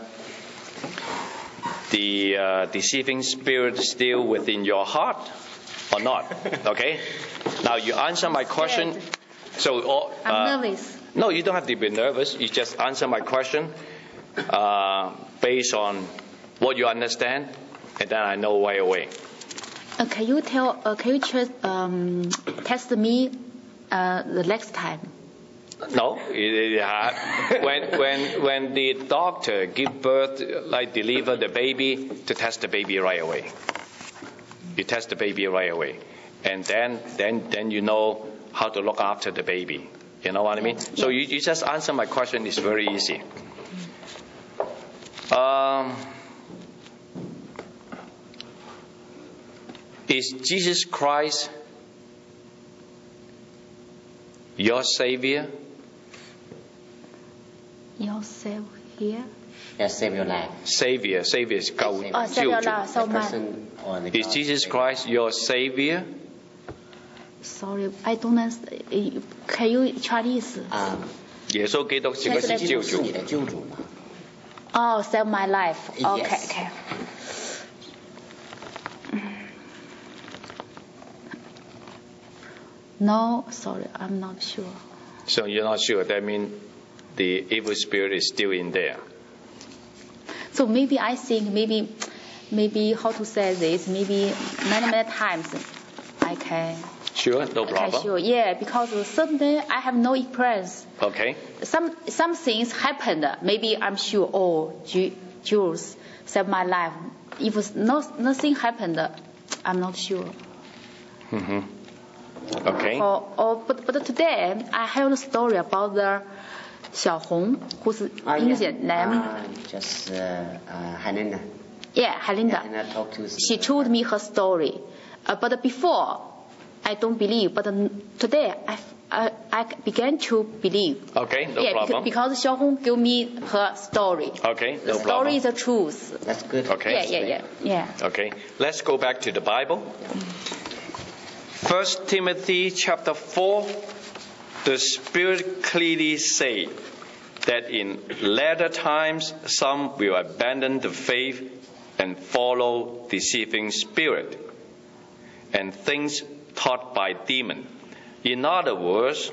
the deceiving spirit is still within your heart or not. Okay? Now you answer my question. So
I'm nervous.
no, you don't have to be nervous. You just answer my question based on what you understand, and then I know right away.
Can you test me the next time?
No, when the doctor give birth, like deliver the baby, to test the baby right away. You test the baby right away, and then you know how to look after the baby. You know what I mean? So you just answer my question. It's very easy. Is Jesus Christ your Savior?
Your Savior?
Yes, save your life.
Savior is 救
Savior
主。
so
The
my
person or the
Is
God.
Jesus Christ your Savior?
sorry, I don't understand. Can you Chinese?
耶穌基督是不是
基督
救主
是你？的救主吗？
Oh, save my life. Okay,
Yes.
okay. No, sorry, I'm not sure.
So you're not sure. That means the evil spirit is still in there.
So maybe I think maybe how to say this? Maybe many times I can.
Sure, no
Okay,
problem.
sure. Yeah, because someday I have no experience.
Okay.
Some things happened. Maybe I'm sure. Oh, Jules saved my life. If nothing happened, I'm not sure.
Mm-hmm. Okay.
But today I have a story about the Xiaohong, whose Indian name.
Just Hanina.
Yeah, Helinda.
Hanina talked to.
She told me her story. But before, I don't believe. But today, I began to believe.
Okay, no
Yeah,
problem.
because Xiaohong gave me her story.
Okay,
The
no
story
problem.
is the truth.
That's good.
Okay.
Yeah.
Okay, let's go back to the Bible. 1 Timothy chapter 4, the Spirit clearly say that in latter times some will abandon the faith and follow deceiving spirit and things taught by demon. In other words,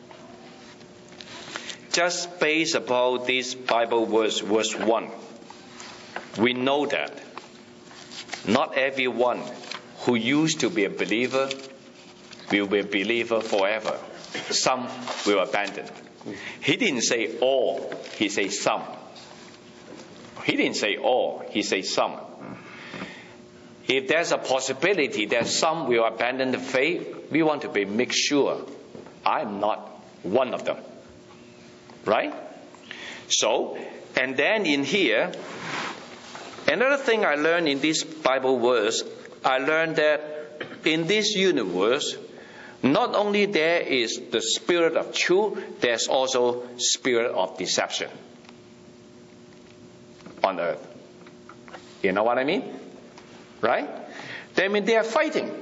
just based upon this Bible verse 1, we know that not everyone who used to be a believer will be a believer forever. Some will abandon. He didn't say all, he said some. He didn't say all, he said some. If there's a possibility that some will abandon the faith, we want to make sure I'm not one of them. Right? So, and then in here, another thing I learned in this Bible verse, I learned that in this universe, not only there is the spirit of truth, there's also spirit of deception on earth. You know what I mean? Right? That means they are fighting.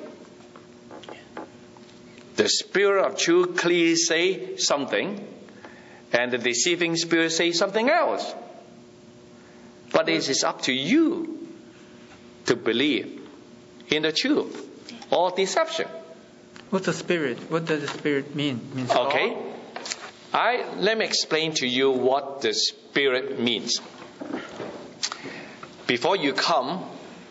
The spirit of truth clearly say something, and the deceiving spirit say something else. But it is up to you to believe in the truth or deception.
What's the spirit? What does the spirit mean? Means
Okay.
God?
Let me explain to you what the spirit means. Before you come,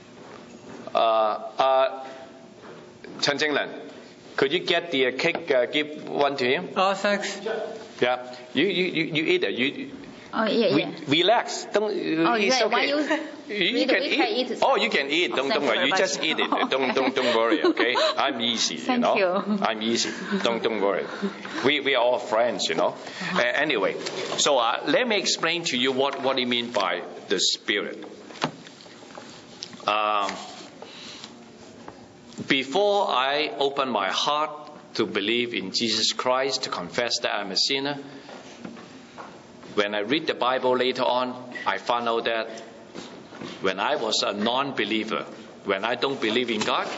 Chen Jinglan, could you get the cake? Give one to him.
Oh, thanks.
Yeah, you eat it.
Oh, yeah.
Relax. Don't. It's
yeah,
okay.
why you
can
we can eat.
Oh, you can eat. Don't
thank you
worry.
very
You
much.
just eat it. Don't worry. Okay, I'm easy.
Thank
you know.
you.
I'm easy. Don't worry. We are all friends. You know. Anyway, so let me explain to you what you mean by the spirit. Before I open my heart to believe in Jesus Christ, to confess that I'm a sinner, when I read the Bible later on, I found out that when I was a non-believer, when I don't believe in God,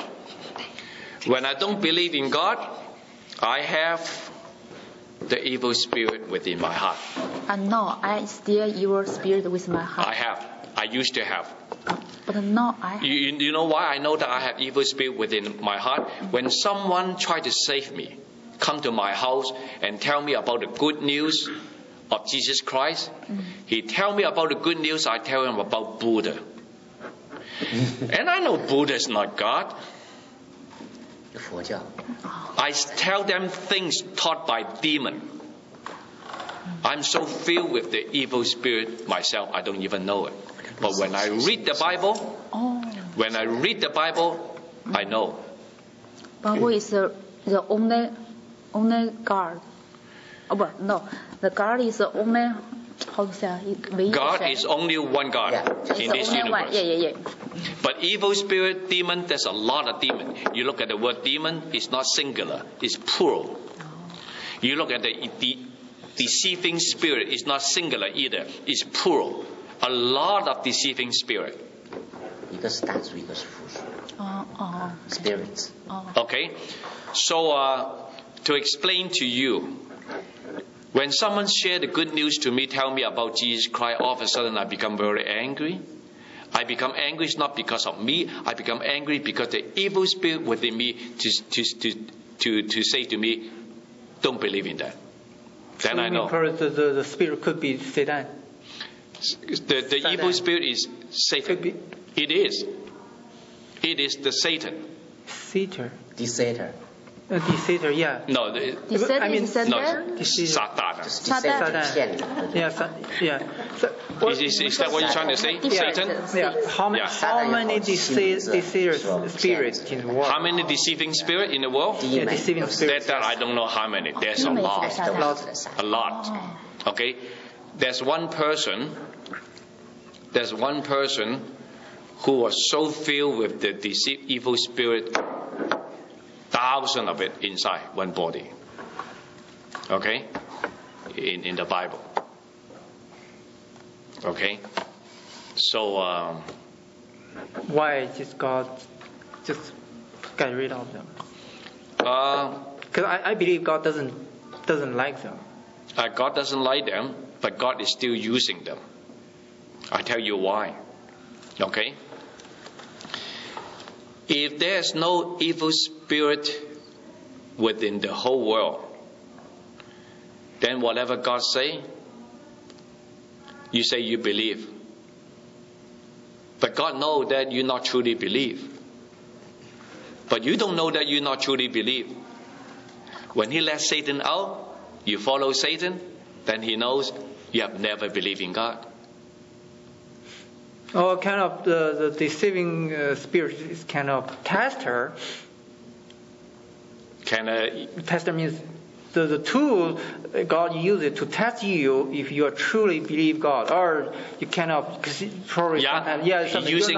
I have the evil spirit within my heart.
No, I still your spirit with my heart.
I used to have.
But no, I.
You know why I know that I have evil spirit within my heart? When someone tried to save me, come to my house and tell me about the good news of Jesus Christ, he tell me about the good news, I tell him about Buddha. And I know Buddha is not God.
佛教。
I tell them things taught by demon. I'm so filled with the evil spirit myself, I don't even know it. But when I read the Bible, I know.
Bible is the only God. Oh, but no, the God is the only. How to say?
God is only one God in this universe.
Yeah.
But evil spirit, demon, there's a lot of demon. You look at the word demon, it's not singular, it's plural. You look at the deceiving spirit, it's not singular either, it's plural. A lot of deceiving spirit.
一个是单数，一个是复数。Spirits.
Okay, so to explain to you, when someone share the good news to me, tell me about Jesus Christ, all of a sudden I become very angry. I become angry not because of me. I become angry because the evil spirit within me to say to me, don't believe in that. Then I know.
The spirit could be Satan.
The evil spirit is Satan. It is. It is the Satan.
Deceiver.
Deceiver.
Deceiver, yeah.
No,
I mean,
Satan.
Yeah. So,
Is that what you're trying to say? Satan?
Yeah. How many deceiving spirits in the world?
How many deceiving spirits in the world?
Yeah, deceiving spirits.
That I don't know how many. There's a lot. A lot. Okay? There's one person who was so filled with the evil spirit, thousands of it inside one body. Okay? In the Bible. Okay? So,
why just God just get rid of them? Because I believe God doesn't like them.
God doesn't like them, but God is still using them. I tell you why. Okay? If there's no evil spirit within the whole world, then whatever God say, you say you believe. But God knows that you not truly believe. But you don't know that you not truly believe. When He let Satan out, you follow Satan, then He knows you have never believed in God.
Oh, kind of the deceiving spirit is kind of tester. Tester means the tool God uses to test you if you truly believe God, or you cannot probably using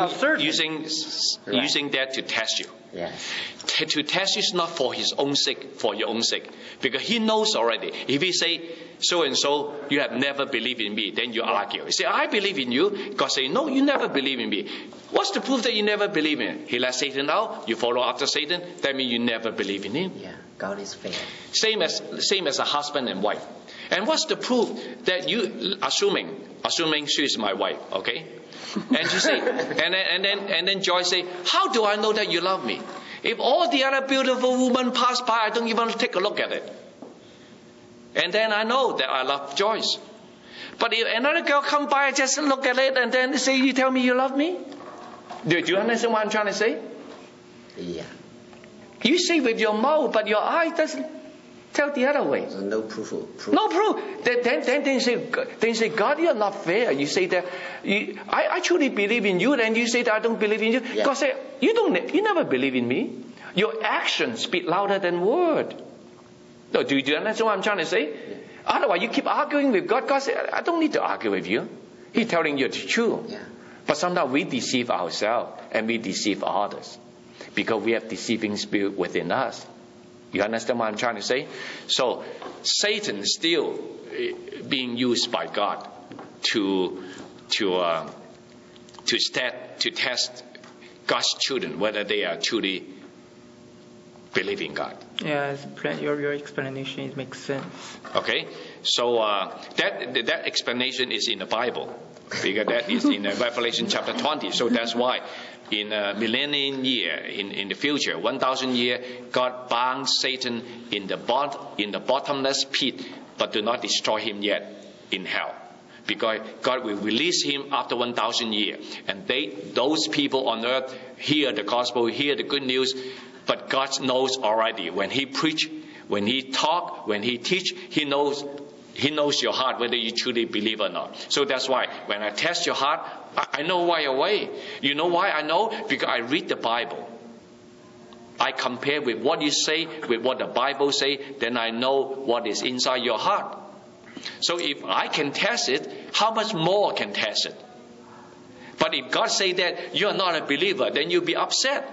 that to test you.
Yes.
To test you is not for His own sake, for your own sake, because He knows already. If He say so and so, you have never believed in me, then you argue. You say, I believe in you. God say, no, you never believe in me. What's the proof that you never believe in? He let Satan out. You follow after Satan. That means you never believe in Him.
Yeah, God is fair.
Same as a husband and wife. And what's the proof that you assuming she is my wife, okay? And she say, and then Joyce say, how do I know that you love me? If all the other beautiful women pass by, I don't even take a look at it. And then I know that I love Joyce. But if another girl come by, I just look at it and then say, you tell me you love me? Do you understand what I'm trying to say?
Yeah.
You say with your mouth, but your eye doesn't tell the other way.
So no proof.
No proof. Then you say, God, you're not fair. You say that I truly believe in you, and you say that I don't believe in you.
Yeah.
God said, you never believe in me. Your actions speak louder than word. No, do you understand what I'm trying to say?
Yeah.
Otherwise, you keep arguing with God. God said, I don't need to argue with you. He's telling you the truth.
Yeah.
But sometimes we deceive ourselves and we deceive others because we have deceiving spirit within us. You understand what I'm trying to say? So Satan is still being used by God to test God's children whether they are truly believing God.
Yeah, your explanation makes sense.
Okay, so that explanation is in the Bible because that is in Revelation chapter 20. So that's why in a millennium year, in the future, 1,000 years, God bound Satan in the bottomless pit, but do not destroy him yet in hell. Because God will release him after 1,000 years. And those people on earth hear the gospel, hear the good news, but God knows already when He preach, when He talk, when He teach, He knows He knows your heart, whether you truly believe or not. So that's why when I test your heart, I know right away. You know why I know? Because I read the Bible. I compare with what you say, with what the Bible say, then I know what is inside your heart. So if I can test it, how much more can test it? But if God say that you're not a believer, then you'll be upset.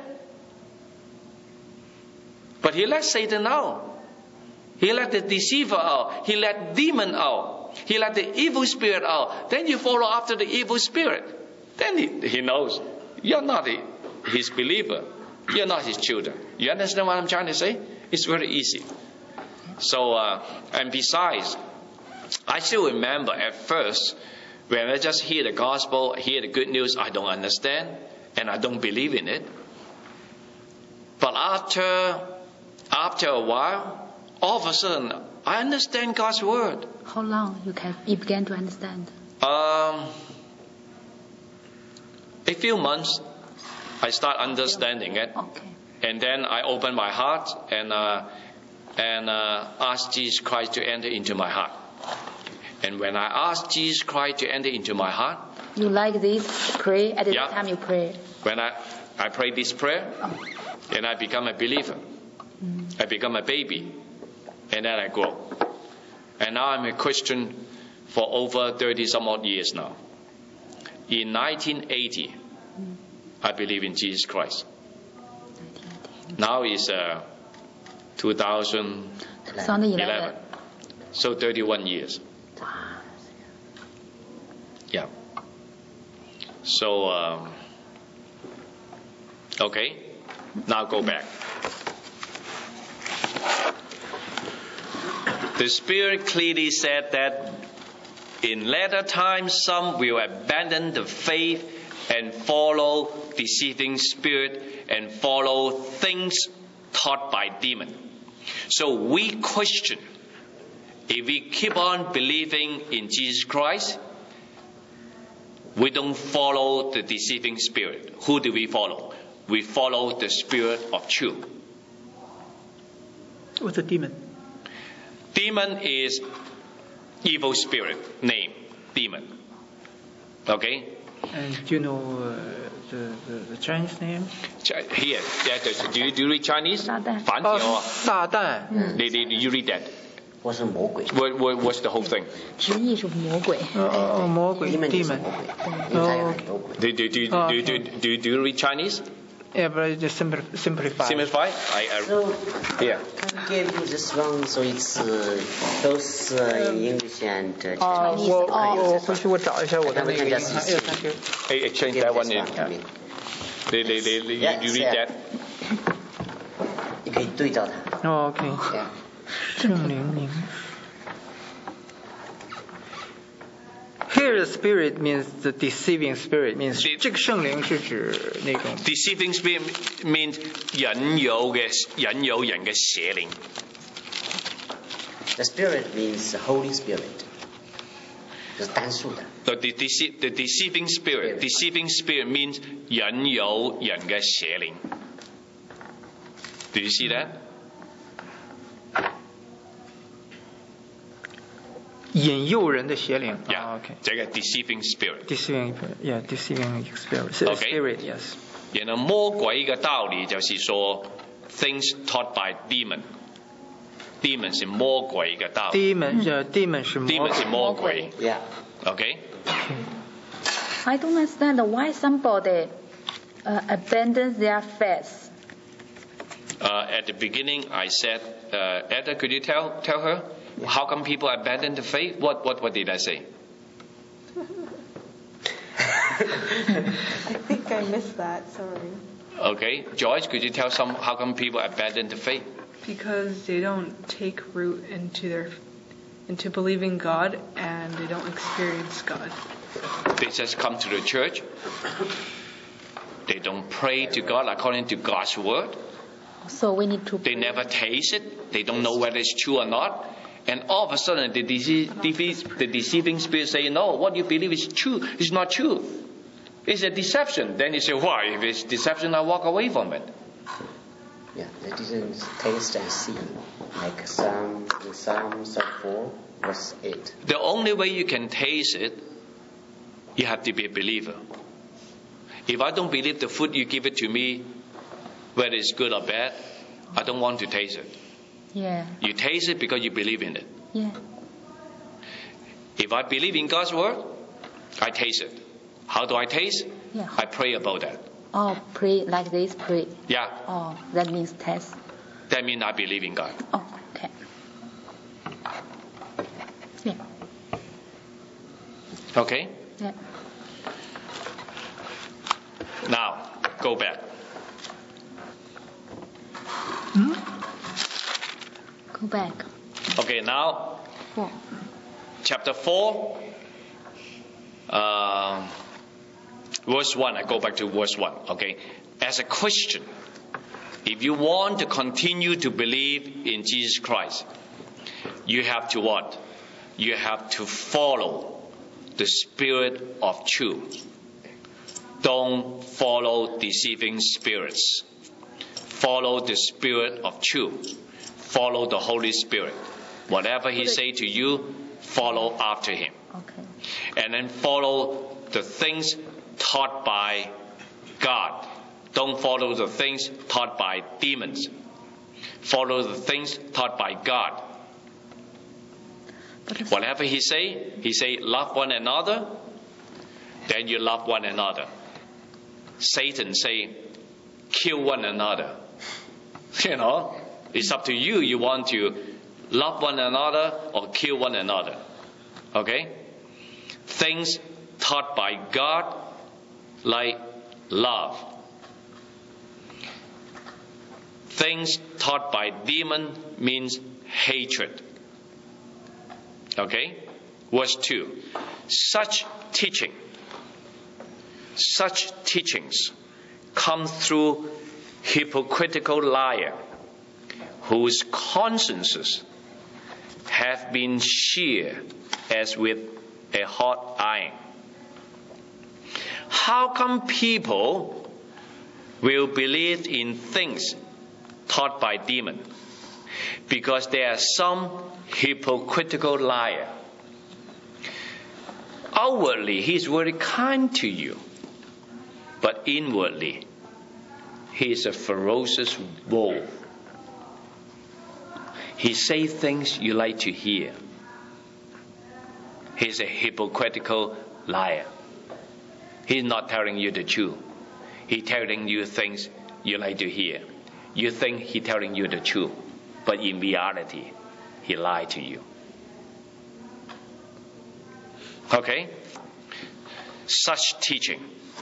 But He let Satan out. He let the deceiver out. He let demon out. He let the evil spirit out. Then you follow after the evil spirit. Then he knows you're not His believer. You're not His children. You understand what I'm trying to say? It's very easy. So, and besides, I still remember at first, when I just hear the gospel, hear the good news, I don't understand, and I don't believe in it. But after a while, all of a sudden, I understand God's word.
How long you began to understand?
A few months, I start understanding it,
Okay.
and then I open my heart and ask Jesus Christ to enter into my heart. And when I ask Jesus Christ to enter into my heart,
You like this pray at the
Yeah.
time you pray?
when I pray this prayer, and I become a believer. I become a baby, and then I grow. And now I'm a Christian for over 30 some odd years now. In 1980, I believe in Jesus Christ. Now is 2011, so 31 years. Yeah. So, okay, now go back. The Spirit clearly said that in latter times some will abandon the faith and follow deceiving spirit and follow things taught by demon. So we Christian, if we keep on believing in Jesus Christ, we don't follow the deceiving spirit. Who do we follow? We follow the Spirit of truth.
What's a demon?
Demon is evil spirit name. Demon. Okay?
And do you know the Chinese name?
Here, do you read Chinese?
撒旦。
繁体哦。
撒旦。
You read that?
或是魔鬼。
What's the whole thing?
直译是魔鬼。
魔鬼
demon 就是
demon。
魔鬼，因为它有很多鬼。
Do you read Chinese?
Yeah, but just simplify.
Simplify?
So
Yeah.
I gave you this one, so it's both English and Chinese.
我回去我找一下我的那个英文。
Thank you.
Hey, exchange that one in. You read that?
你可以对照它。
OK。
Yeah.
圣灵明。Here the spirit means the deceiving spirit means 这个圣灵是指那种
Deceiving spirit means 引誘人嘅邪靈。
The spirit means the Holy Spirit， 就是单数的。
The deceiving spirit means 引誘人嘅邪靈。Did you see that?
引诱人的邪灵。
Yeah.
OK。
這個 deceiving spirit。
Deceiving spirit.
Okay.
Spirit, yes.
然後魔鬼嘅道理就是說 things taught by demon。demon 是魔鬼嘅道理。
Demon 是
魔鬼。
Yeah.
Okay.
I don't understand why somebody abandons their faith.
At the beginning, I said, Edda, could you tell her how come people abandon the faith? What did I say?
I think I missed that, sorry.
Okay, Joyce, could you tell how come people abandon the faith?
Because they don't take root into believing God, and they don't experience God.
They just come to the church. They don't pray to God according to God's word.
So we need to.
They never taste it. They don't know whether it's true or not. And all of a sudden, the deceiving spirit say, no, what you believe is true. It's not true. It's a deception. Then you say, why? If it's deception, I walk away from it.
Yeah, they didn't taste and see. Like Psalm 34, verse 8.
The only way you can taste it, you have to be a believer. If I don't believe the food you give it to me, whether it's good or bad, I don't want to taste it.
Yeah.
You taste it because you believe in it.
Yeah.
If I believe in God's word, I taste it. How do I taste?
Yeah.
I pray about that.
Oh, pray like this, pray.
Yeah.
Oh, that means test.
That means I believe in God.
Oh, okay. Yeah.
Okay?
Yeah.
Now, go back.
Go back.
Okay, now,
4.
chapter 4, verse 1. I go back to verse 1. Okay? As a Christian, if you want to continue to believe in Jesus Christ, you have to what? You have to follow the spirit of truth. Don't follow deceiving spirits. Follow the spirit of truth. Follow the Holy Spirit. Whatever He say to you, follow after Him.
Okay.
And then follow the things taught by God. Don't follow the things taught by demons. Follow the things taught by God. Whatever He say love one another, then you love one another. Satan say kill one another. You know, it's up to you. You want to love one another or kill one another. Okay? Things taught by God, like love. Things taught by demon means hatred. Okay? Verse 2. Such teachings come through hypocritical liar, whose consciences have been seared as with a hot iron. How come people will believe in things taught by demons? Because there are some hypocritical liar. Outwardly, he is very kind to you, but inwardly, he is a ferocious wolf. He says things you like to hear. He's a hypocritical liar. He's not telling you the truth. He's telling you things you like to hear. You think he's telling you the truth, but in reality, he lied to you. Okay? Such teaching,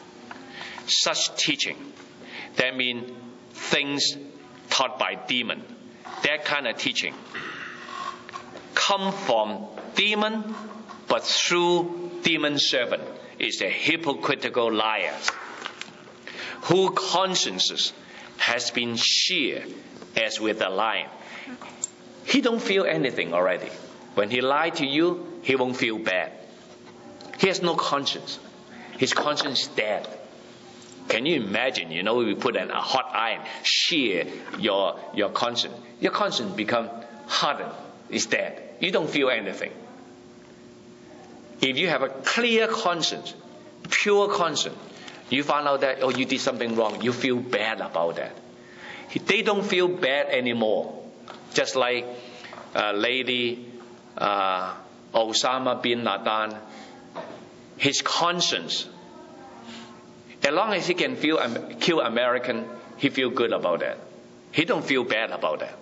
that means things taught by demon. That kind of teaching come from demon, but through demon servant is a hypocritical liar, whose consciences has been seared as with a lion. He don't feel anything already. When he lied to you, he won't feel bad. He has no conscience. His conscience is dead. Can you imagine, we put a hot iron, shear your conscience. Your conscience become hardened. It's dead. You don't feel anything. If you have a clear conscience, pure conscience, you find out that, you did something wrong, you feel bad about that. They don't feel bad anymore. Just like Lady Osama bin Laden, his conscience, as long as he can kill American, he feel good about that. He don't feel bad about that.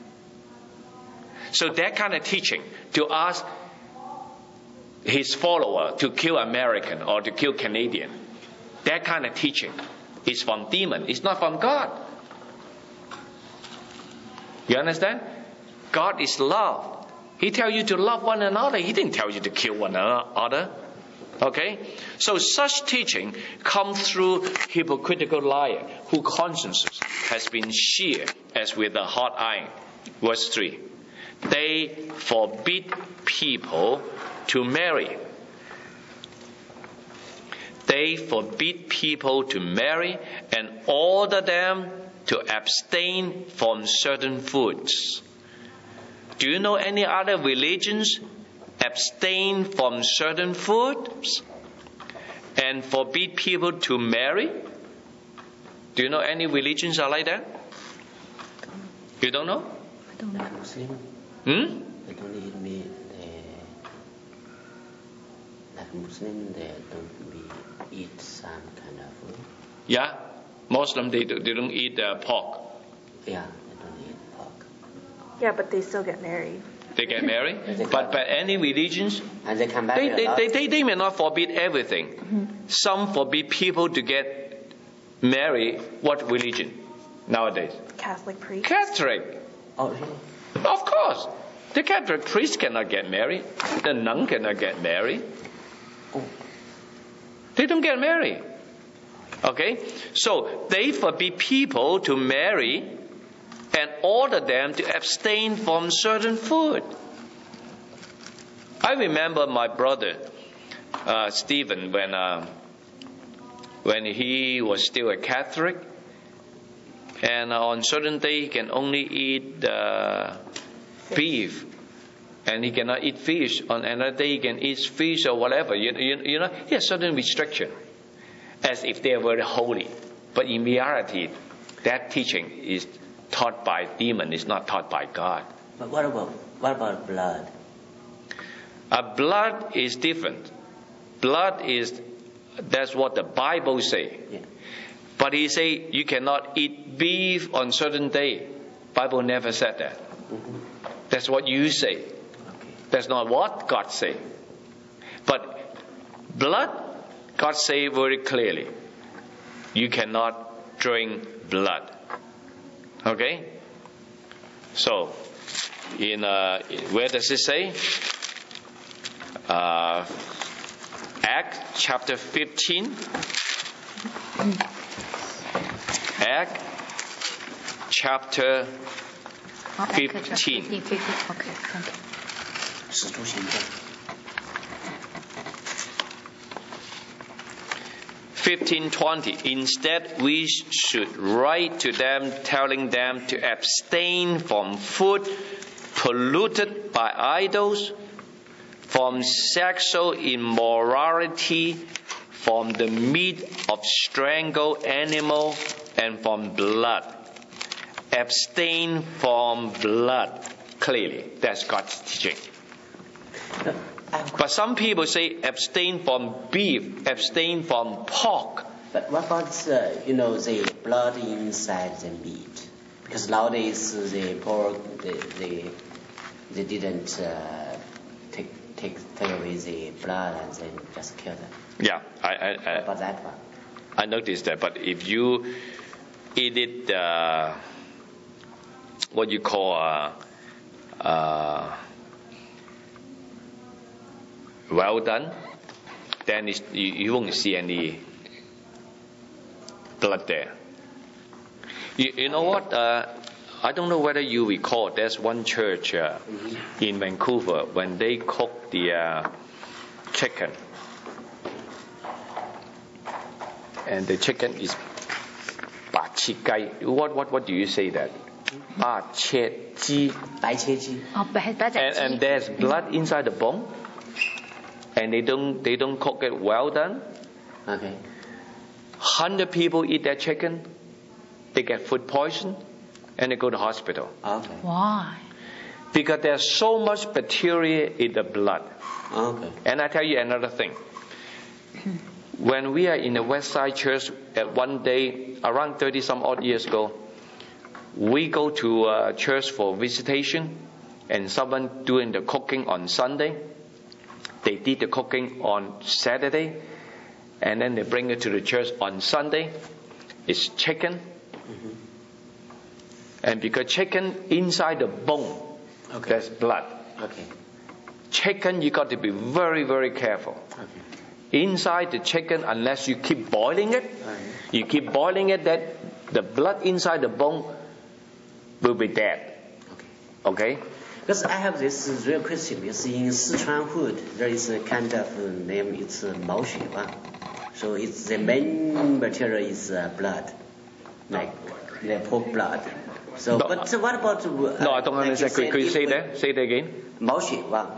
So that kind of teaching, to ask his follower to kill American or to kill Canadian, that kind of teaching is from demon. It's not from God. You understand? God is love. He tells you to love one another. He didn't tell you to kill one another. Okay? So such teaching comes through hypocritical liar, whose consciences has been seared as with a hot iron. Verse 3. They forbid people to marry. They forbid people to marry and order them to abstain from certain foods. Do you know any other religions abstain from certain foods and forbid people to marry. Do you know any religions are like that? You don't know?
I don't know.
Muslim, they don't eat meat. Like Muslim, they don't eat some kind of food.
Yeah, Muslims they don't eat pork.
Yeah, they don't eat pork.
Yeah, but they still get married.
They get married, but any religions,
And they come back a lot.
they may not forbid everything. Some forbid people to get married. What religion nowadays?
Catholic priest.
Catholic.
Oh, really?
Of course. The Catholic priest cannot get married. The nun cannot get married.
Oh.
They don't get married. Okay? So they forbid people to marry and order them to abstain from certain food. I remember my brother, Stephen, when he was still a Catholic, and on certain day he can only eat beef, and he cannot eat fish. On another day he can eat fish or whatever. You know, he has certain restriction, as if they are very holy. But in reality, that teaching is taught by demon. It's not taught by God.
But what about blood?
Blood is different. That's what the Bible say.
Yeah.
But he say you cannot eat beef on certain day. Bible never said that. That's what you say.
Okay.
That's not what God say. But blood, God say very clearly, you cannot drink blood. Okay? So, where does it say? Acts chapter 15. Acts chapter 15.
Okay, thank you.
使徒行传
15:20. Instead, we should write to them, telling them to abstain from food polluted by idols, from sexual immorality, from the meat of strangled animal, and from blood. Abstain from blood. Clearly, that's God's teaching. But some people say abstain from beef, abstain from pork.
But what about the blood inside the meat? Because nowadays the pork they didn't take away the blood and then just kill them.
Yeah,
What about that one?
I noticed that. But if you eat it, what you call well done, then you won't see any blood there. You know what? I don't know whether you recall, there's one church in Vancouver when they cook the chicken. And the chicken is 白切雞. What do you say that? 白切雞.
白切雞.
And there's blood inside the bone. And they don't cook it well done.
Okay.
100 people eat that chicken, they get food poison, and they go to hospital.
Okay.
Why?
Because there's so much bacteria in the blood.
Okay.
And I tell you another thing. When we are in the West Side Church, at one day, around 30 some odd years ago, we go to a church for visitation, and someone doing the cooking on Sunday. They did the cooking on Saturday, and then they bring it to the church on Sunday. It's chicken. And because chicken inside the bone,
Okay.
there's blood.
Okay.
Chicken, you got to be very, very careful.
Okay.
Inside the chicken, unless you keep boiling it, you keep boiling it, that the blood inside the bone will be dead. Okay?
Because I have this real question. Because in Sichuan food, there is a kind of name. It's Mao Xue Wang. So it's the main material is blood, like the pork blood. So,
No,
but what about?
No, I don't understand. Could you say that? Say that again.
Mao Xue Wang.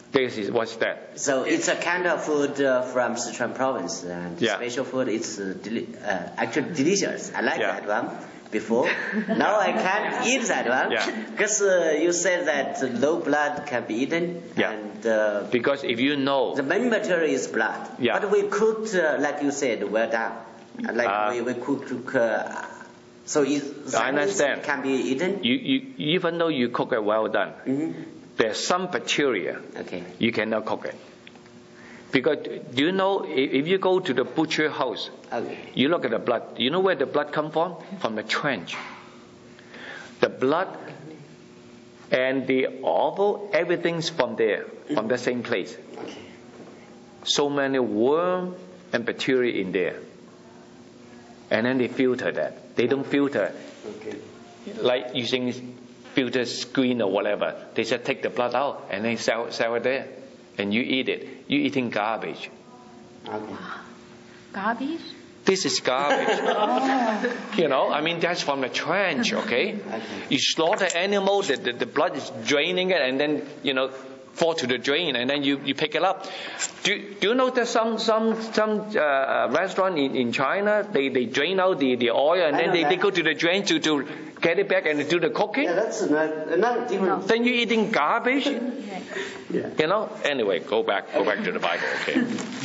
This is what's that?
So it's a kind of food from Sichuan province, and
Yeah.
special food. It's actually delicious. I like
Yeah.
that one before. Now I can't eat that one
Yeah.
because you said that low blood can be eaten,
Yeah.
and
Because if you know,
the main material is blood.
Yeah.
But we cooked, like you said, well done. Like we cook. So
I understand.
it can be eaten.
you even though you cook it well done, there's some bacteria
Okay.
you cannot cook it. Because do you know if you go to the butcher house,
Okay.
you look at the blood. You know where the blood come from? From the trench. The blood and the offal, everything's from there, from the same place. So many worm and bacteria in there. And then they filter that. They don't filter
Okay.
like using filter screen or whatever. They just take the blood out and then sell it there. And you eat it. You're eating garbage.
Okay.
Garbage?
This is garbage. You know, I mean, that's from the trench, okay? You slaughter animal, the blood is draining it, and then, you know, fall to the drain, and then you pick it up. Do you know that some restaurant in China, they drain out the oil, and then they go to the drain to get it back and do the cooking?
Yeah, that's another different.
Then you're eating garbage?
Yeah.
You know? Anyway, go back to the Bible, okay?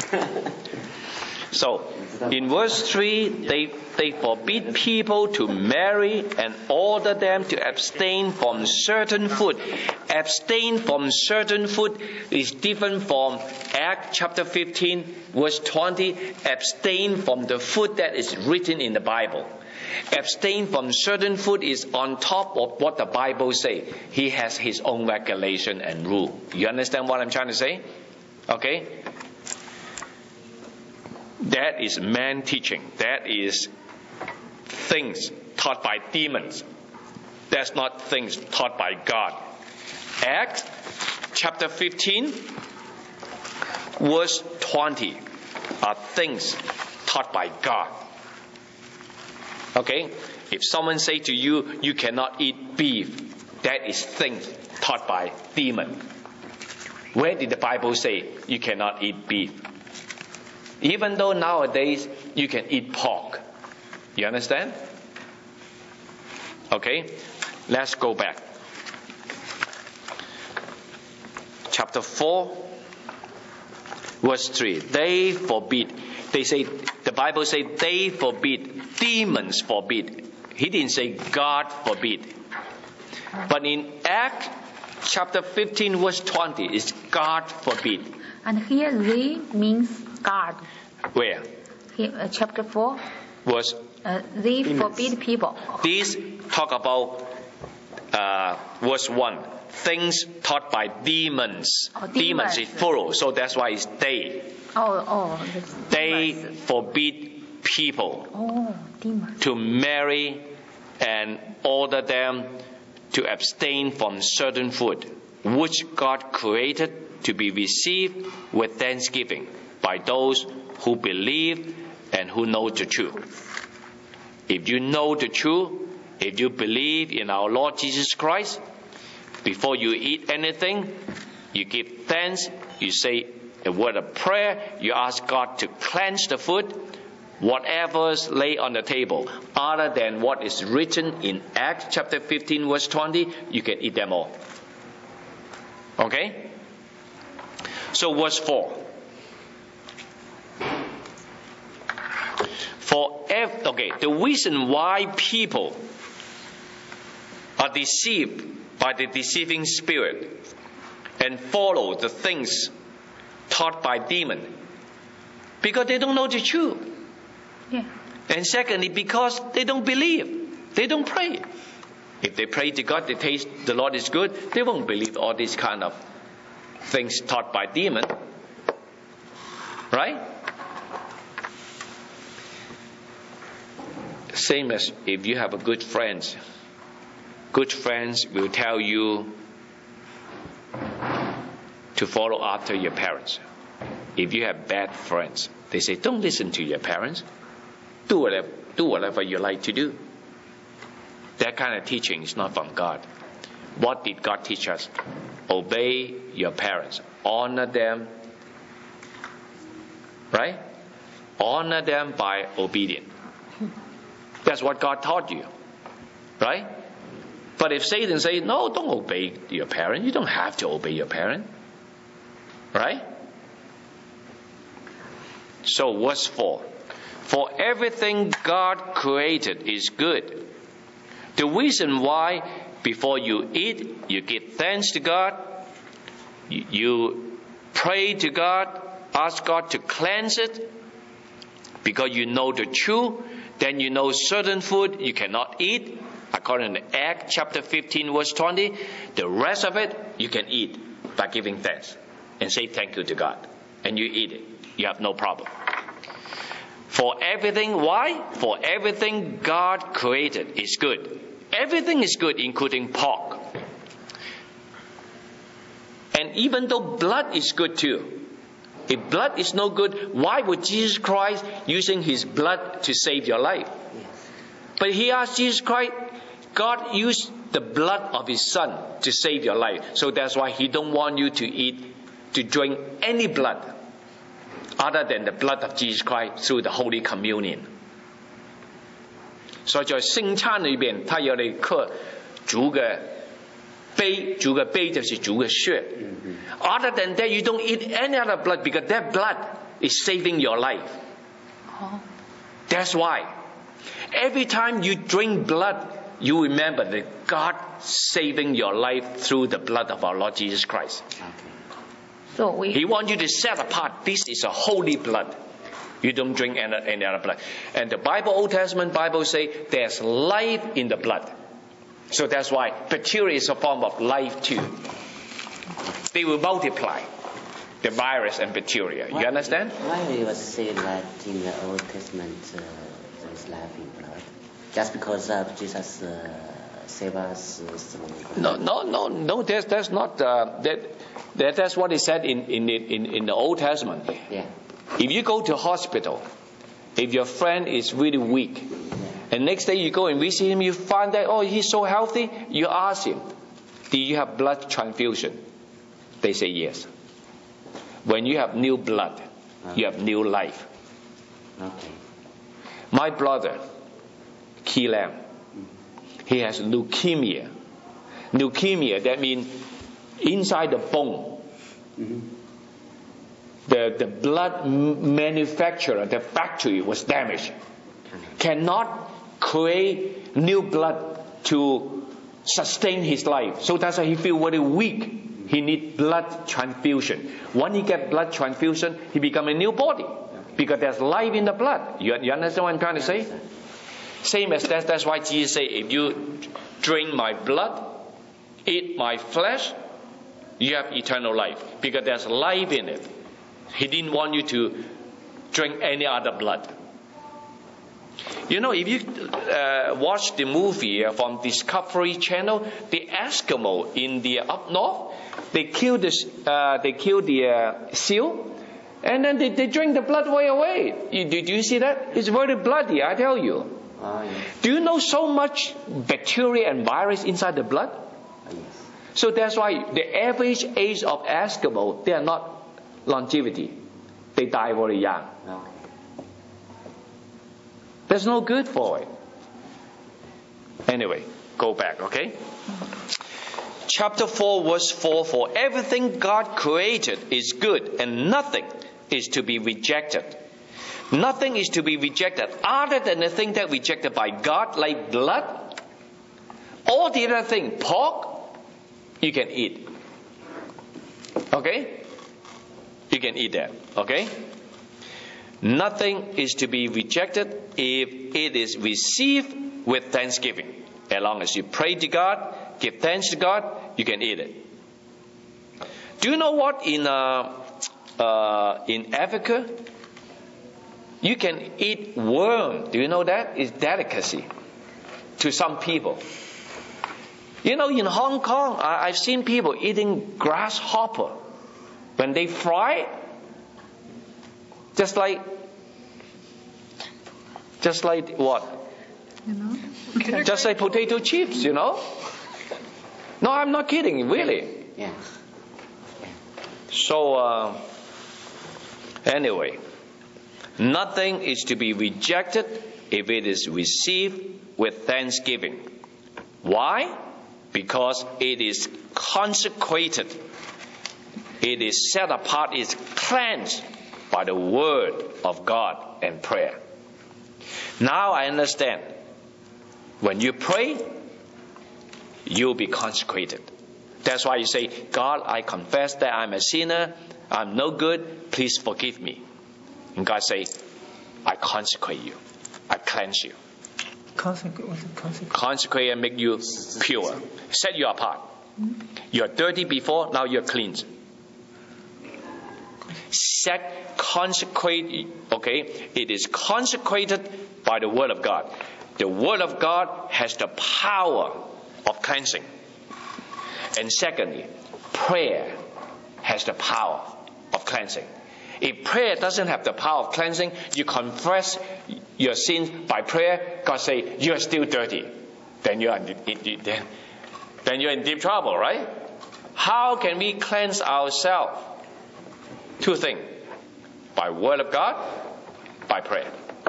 So, in verse 3, they forbid people to marry and order them to abstain from certain food. Abstain from certain food is different from Acts chapter 15, verse 20. Abstain from the food that is written in the Bible. Abstain from certain food is on top of what the Bible says. He has his own regulation and rule. You understand what I'm trying to say? Okay? That is man teaching. That is things taught by demons. That's not things taught by God. Acts chapter 15, verse 20 are things taught by God. Okay? If someone say to you, you cannot eat beef, that is things taught by demon. Where did the Bible say you cannot eat beef? Even though nowadays you can eat pork. You understand? Okay? Let's go back. Chapter 4, verse 3. They forbid. The Bible says they forbid. Demons forbid. He didn't say God forbid. But in Acts chapter 15, verse 20, it's God forbid.
And here they means God.
Where?
Here, chapter 4,
Was
they forbid people.
this talk about verse 1? Things taught by demons.
Oh,
Demons is plural, so that's why it's they. They
Demons.
forbid people
Oh, demons.
to marry and order them to abstain from certain food, which God created to be received with thanksgiving by those who believe and who know the truth. If you know the truth, if you believe in our Lord Jesus Christ, before you eat anything, you give thanks, you say a word of prayer, you ask God to cleanse the food, whatever's laid on the table, other than what is written in Acts chapter 15, verse 20, you can eat them all. Okay? So verse 4. The reason why people are deceived by the deceiving spirit and follow the things taught by demon, because they don't know the truth.
Yeah.
And secondly, because they don't believe. They don't pray. If they pray to God, they taste the Lord is good, they won't believe all these kind of things taught by demon. Right? Same as if you have a good friends. Good friends will tell you to follow after your parents. If you have bad friends, they say, don't listen to your parents. Do whatever you like to do. That kind of teaching is not from God. What did God teach us? Obey your parents. Honor them. Right? Honor them by obedience. That's what God taught you. Right? But if Satan says, no, don't obey your parent. You don't have to obey your parent. Right? So verse 4. For everything God created is good. The reason why before you eat, you give thanks to God, you pray to God, ask God to cleanse it, because you know the truth, then you know certain food you cannot eat, according to Acts chapter 15 verse 20, the rest of it you can eat by giving thanks and say thank you to God. And you eat it. You have no problem. For everything, why? For everything God created is good. Everything is good, including pork. And even though blood is good too. If blood is no good, why would Jesus Christ using His blood to save your life? But He asked Jesus Christ, God used the blood of His Son to save your life. So that's why He don't want you to drink any blood other than the blood of Jesus Christ through the Holy Communion. 所以在聖餐裏邊，他要你喝主嘅杯，主嘅杯就是主嘅血。Other than that, you don't eat any other blood because that blood is saving your life. That's why every time you drink blood, you remember that God saving your life through the blood of our Lord Jesus Christ.
So
He wants you to set apart. This is a holy blood. You don't drink any other blood. And the Bible, Old Testament Bible say there's life in the blood. So that's why bacteria is a form of life too. They will multiply, the virus and bacteria. You understand?
Why you say that in the Old Testament there is life in blood? Just because Jesus saved us?
No. That's not that's what he said in the Old Testament.
Yeah.
If you go to hospital, if your friend is really weak, and next day you go and visit him, you find that, oh, he's so healthy, you ask him, do you have blood transfusion? They say yes. When you have new blood, you have new life.
Okay.
My brother, Key Lam, he has leukemia. Leukemia, that means inside the bone. The blood manufacturer, the factory was damaged. Cannot create new blood to sustain his life. So that's why he feels very weak. He needs blood transfusion. When he gets blood transfusion, he becomes a new body. Because there's life in the blood. You understand what I'm trying to say? Same as that. That's why Jesus said, if you drink my blood, eat my flesh, you have eternal life. Because there's life in it. He didn't want you to drink any other blood. You know, if you watch the movie from Discovery Channel, the Eskimo in the up north, they kill the seal, and then they drink the blood right away. Do you see that? It's very bloody, I tell you.
Yes.
Do you know so much bacteria and virus inside the blood?
Yes.
So that's why the average age of Eskimo, they are not longevity. They die very young.
Okay.
That's no good for it. Anyway, go back, okay? Chapter 4, verse 4, for everything God created is good, and nothing is to be rejected. Nothing is to be rejected other than the thing that rejected by God, like blood. All the other thing, pork, you can eat. Okay? You can eat that. Okay? Nothing is to be rejected if it is received with thanksgiving. As long as you pray to God, give thanks to God, you can eat it. Do you know what in Africa, you can eat worm? Do you know that? It's delicacy to some people. You know, in Hong Kong, I've seen people eating grasshopper. When they fry it, just like what?
You know?
Just like potato chips, you know. No, I'm not kidding, really.
Yeah.
So, anyway, nothing is to be rejected if it is received with thanksgiving. Why? Because it is consecrated. It is set apart, it's cleansed by the word of God and prayer. Now I understand. When you pray, you'll be consecrated. That's why you say, God, I confess that I'm a sinner, I'm no good, please forgive me. And God say, I consecrate you, I cleanse you. Consecrate and make you pure. Set you apart. You're dirty before, now you're cleansed. Consecrate, okay? It is consecrated by the Word of God. The Word of God has the power of cleansing. And secondly, prayer has the power of cleansing. If prayer doesn't have the power of cleansing, you confess your sins by prayer, God say, you are still dirty. Then you're in deep trouble, right? How can we cleanse ourselves? Two things. By Word of God, by prayer.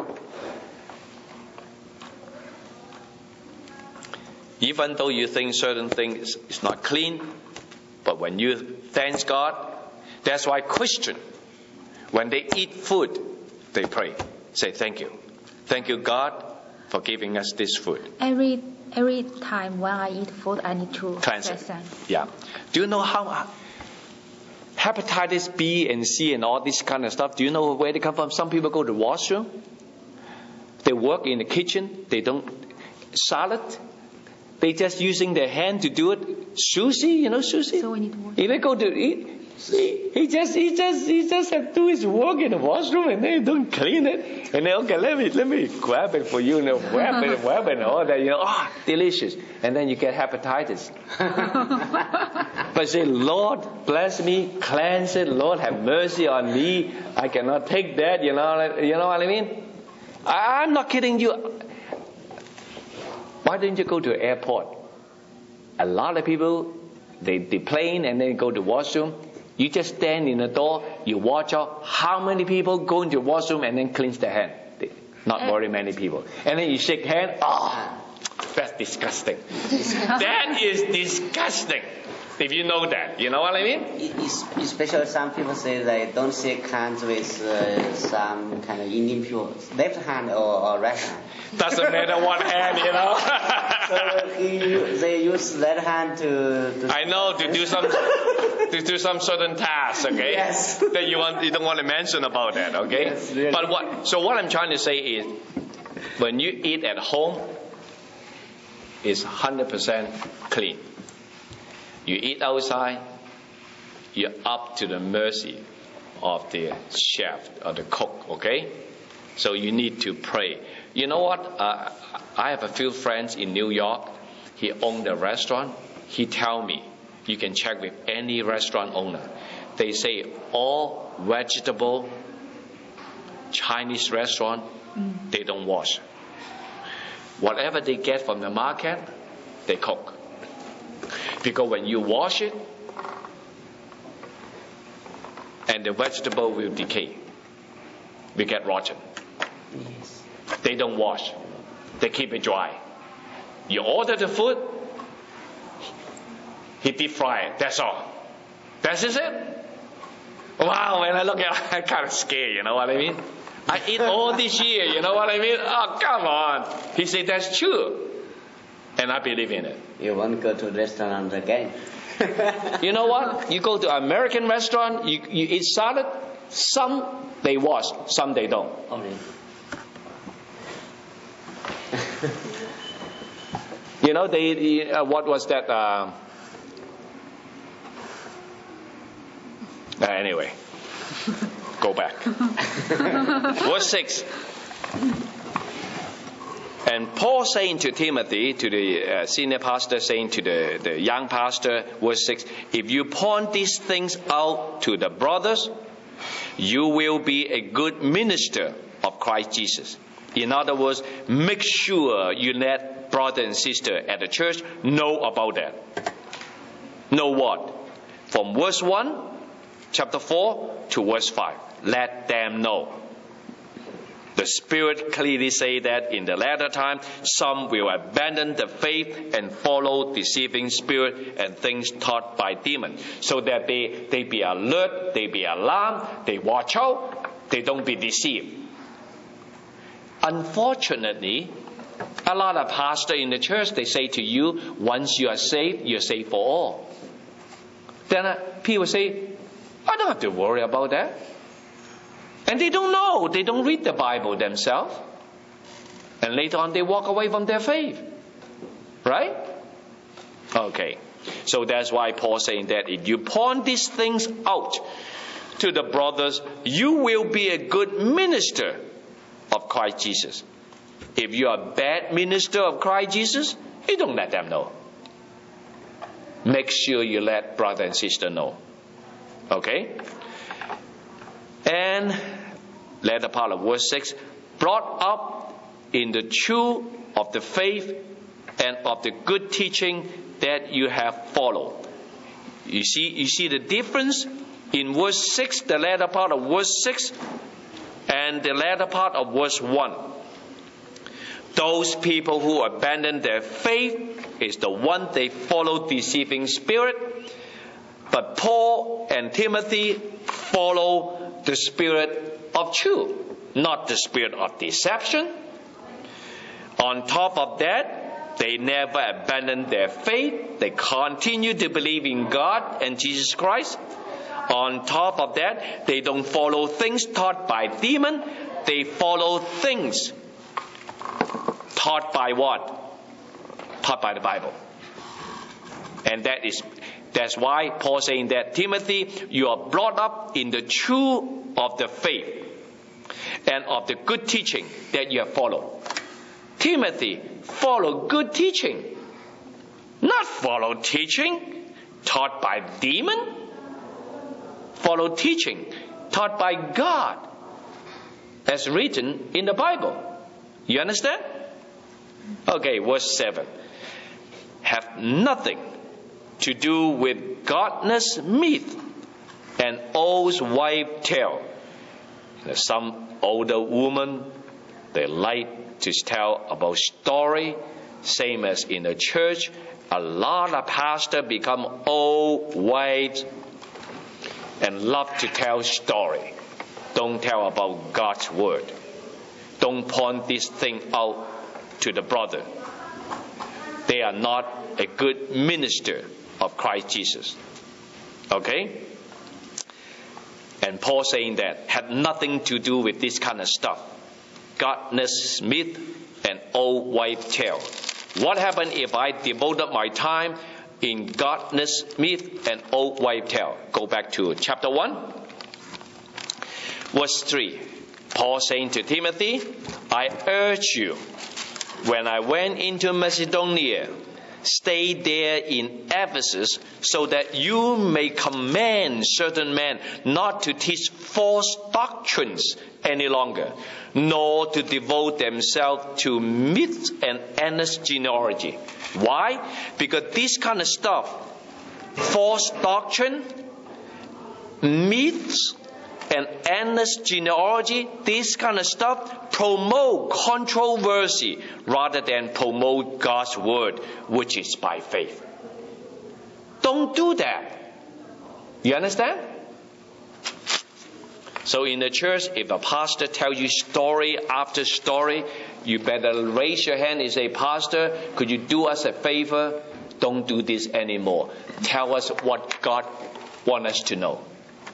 Even though you think certain things is not clean, but when you thank God, that's why Christians, when they eat food, they pray. Say thank you. Thank you, God, for giving us this food.
Every time when I eat food, I need to
cleanse it.
thanks.
Yeah. Do you know how hepatitis B and C and all this kind of stuff, do you know where they come from? Some people go to the washroom. They work in the kitchen. They don't salad. They just using their hand to do it. Sushi, you know sushi?
So we need to wash.
If they go to eat, he just have to do his work in the washroom and they don't clean it. And then, okay, let me grab it for you, wrap it and all that, delicious. And then you get hepatitis. But say, Lord, bless me, cleanse it, Lord, have mercy on me. I cannot take that, you know what I mean? I'm not kidding you. Why don't you go to the airport? A lot of people, they plane and then go to washroom. You just stand in the door, you watch out how many people go into the washroom and then cleanse their hand. Not very many people. And then you shake hands. That's disgusting. That is disgusting. If you know that, you know what I mean?
Especially some people say they don't shake hands with some kind of Indian people. Left hand or right hand.
Doesn't matter what hand, you know.
So they use that hand to
I know, to do some certain tasks, okay?
Yes.
That you don't want to mention about that, okay?
Yes, really.
But what I'm trying to say is, when you eat at home, it's 100% clean. You eat outside, you're up to the mercy of the chef or the cook, okay? So you need to pray. You know what? I have a few friends in New York. He owned a restaurant. He tell me, you can check with any restaurant owner. They say all vegetable Chinese restaurant, they don't wash. Whatever they get from the market, they cook. Because when you wash it, and the vegetable will decay, will get rotten.
Yes.
They don't wash. They keep it dry. You order the food, he deep fry it. That's all. That's it. Wow, when I look at it, I'm kind of scared, you know what I mean? I eat all this year, you know what I mean? Oh, come on. He said, that's true. And I believe in it.
You won't go to restaurant again.
You know what? You go to American restaurant, you eat salad. Some they wash, some they don't.
Okay.
You know, they what was that? Anyway, go back. Verse 6. And Paul saying to Timothy, to the senior pastor, saying to the young pastor, verse 6, if you point these things out to the brothers, you will be a good minister of Christ Jesus, In other words, make sure you let brother and sister at the church know about that. Know what? From verse 1, chapter 4 to verse 5. Let them know. The Spirit clearly say that in the latter time, some will abandon the faith and follow deceiving spirit and things taught by demons. So that they be alert, they be alarmed, they watch out, they don't be deceived. Unfortunately, a lot of pastors in the church, they say to you, once you are saved, you're saved for all. Then people say, I don't have to worry about that. And they don't know. They don't read the Bible themselves. And later on they walk away from their faith. Right? Okay. So that's why Paul's saying that if you point these things out to the brothers, you will be a good minister of Christ Jesus. If you are a bad minister of Christ Jesus, you don't let them know. Make sure you let brother and sister know. Okay? And latter part of verse 6, brought up in the truth of the faith and of the good teaching that you have followed. You see the difference in verse 6, the latter part of verse 6 and the latter part of verse 1. Those people who abandon their faith is the one they follow deceiving spirit. But Paul and Timothy follow the spirit of truth, not the spirit of deception. On top of that, they never abandon their faith. They continue to believe in God and Jesus Christ. On top of that, they don't follow things taught by demons. They follow things taught by what? Taught by the Bible. And that's why Paul saying that, Timothy, you are brought up in the truth of the faith and of the good teaching that you have followed. Timothy, follow good teaching, not follow teaching taught by demon. Follow teaching taught by God, as written in the Bible. You understand? Okay, verse 7. Have nothing to do with godless myth and old wives' tale. Some older woman, they like to tell about story, same as in the church. A lot of pastors become old wives and love to tell story. Don't tell about God's word. Don't point this thing out to the brother. They are not a good minister of Christ Jesus. Okay? And Paul saying that had nothing to do with this kind of stuff. Godless myth and old wives' tale. What happened if I devoted my time in godless myth and old wives' tale? Go back to chapter 1, verse 3. Paul saying to Timothy, I urge you, when I went into Macedonia, stay there in Ephesus, so that you may command certain men not to teach false doctrines any longer, nor to devote themselves to myths and endless genealogy. Why? Because this kind of stuff, false doctrine, myths, and endless genealogy, this kind of stuff promote controversy rather than promote God's word, which is by faith. Don't do that. You understand? So in the church, if a pastor tells you story after story, you better raise your hand and say, Pastor, could you do us a favor? Don't do this anymore. Tell us what God wants us to know.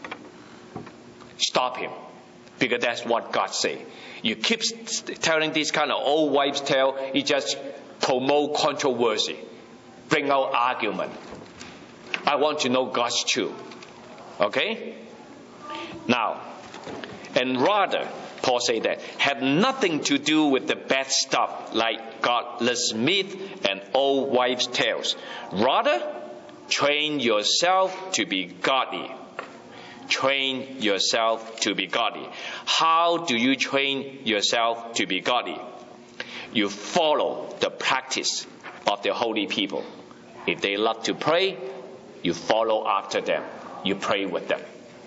Stop him. Because that's what God say. You keep telling this kind of old wives' tale, it just promote controversy, bring out argument. I want to know God's truth. Okay? Now, and rather, Paul say that, have nothing to do with the bad stuff like godless myth and old wives' tales. Rather, train yourself to be godly. train yourself to be godly. How do you train yourself to be godly? You follow the practice of the holy people. If they love to pray, you follow after them. You pray with them.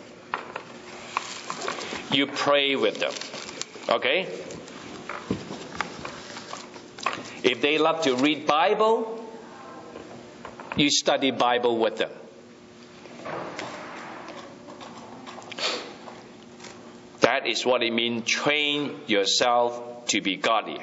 You pray with them. Okay? If they love to read Bible, you study Bible with them. That is what it means, train yourself to be godly.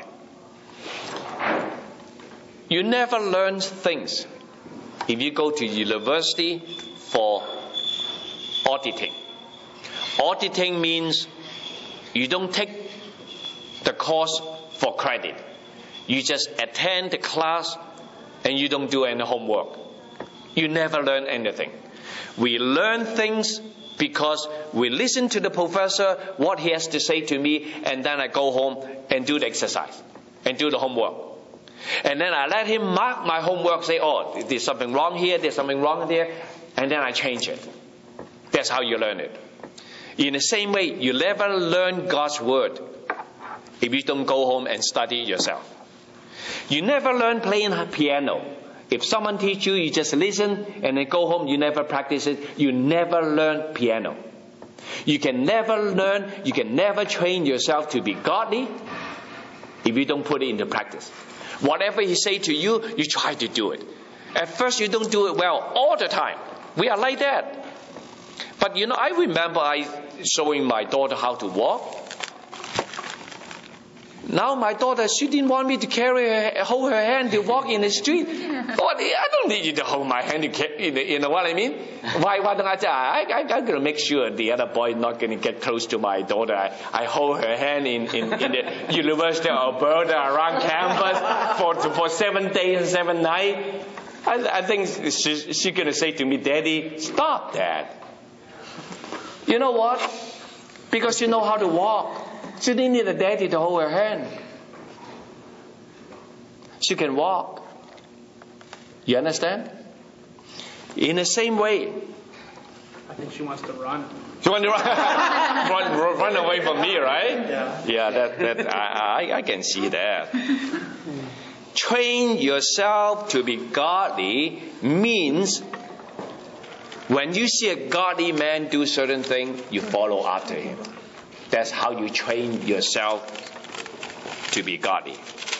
You never learn things if you go to university for auditing. Auditing means you don't take the course for credit. You just attend the class and you don't do any homework. You never learn anything. We learn things because we listen to the professor, what he has to say to me, and then I go home and do the exercise and do the homework. And then I let him mark my homework, say, oh, there's something wrong here, there's something wrong there, and then I change it. That's how you learn it. In the same way, you never learn God's word if you don't go home and study yourself. You never learn playing piano. If someone teach you, you just listen and then go home, you never practice it. You never learn piano. You can never train yourself to be godly if you don't put it into practice. Whatever he say to you, you try to do it. At first you don't do it well all the time. We are like that. But I remember I showing my daughter how to walk. Now my daughter, she didn't want me to hold her hand to walk in the street. Oh, I don't need you to hold my hand. You know what I mean? Why don't I say, I'm going to make sure the other boy is not going to get close to my daughter. I hold her hand in the University of Alberta around campus for 7 days and 7 nights. I think she's going to say to me, Daddy, stop that. You know what? Because you know how to walk. She didn't need a daddy to hold her hand. She can walk. You understand? In the same way.
I think she wants to run.
She wants to run? run away from me, right?
Yeah.
Yeah, I can see that. Train yourself to be godly means when you see a godly man do certain things, you follow after him. That's how you train yourself to be godly.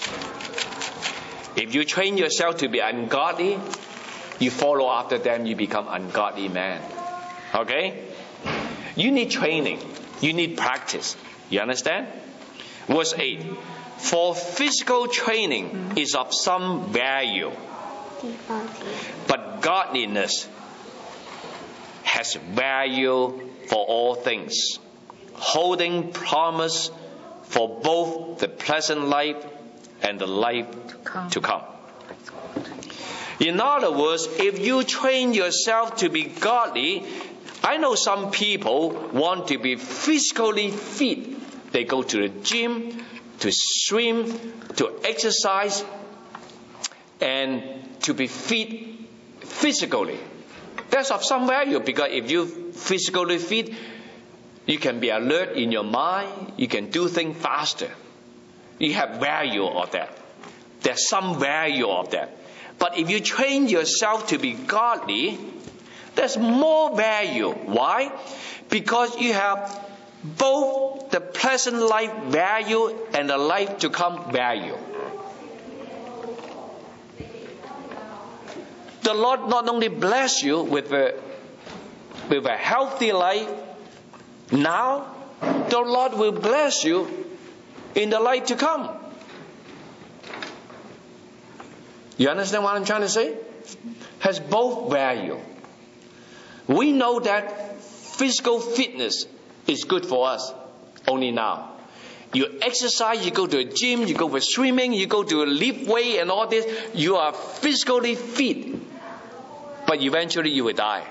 If you train yourself to be ungodly, you follow after them, you become ungodly man. Okay? You need training. You need practice. You understand? Verse 8. For physical training is of some value, but godliness has value for all things, holding promise for both the present life and the life to come. In other words, if you train yourself to be godly, I know some people want to be physically fit. They go to the gym, to swim, to exercise, and to be fit physically. That's of some value, because if you physically fit, you can be alert in your mind. You can do things faster. You have value of that. There's some value of that. But if you train yourself to be godly, there's more value. Why? Because you have both the present life value and the life to come value. The Lord not only bless you with a healthy life now, the Lord will bless you in the life to come. You understand what I'm trying to say? Has both value. We know that physical fitness is good for us only now. You exercise, you go to a gym, you go for swimming, you go to a lift weight and all this. You are physically fit. But eventually you will die.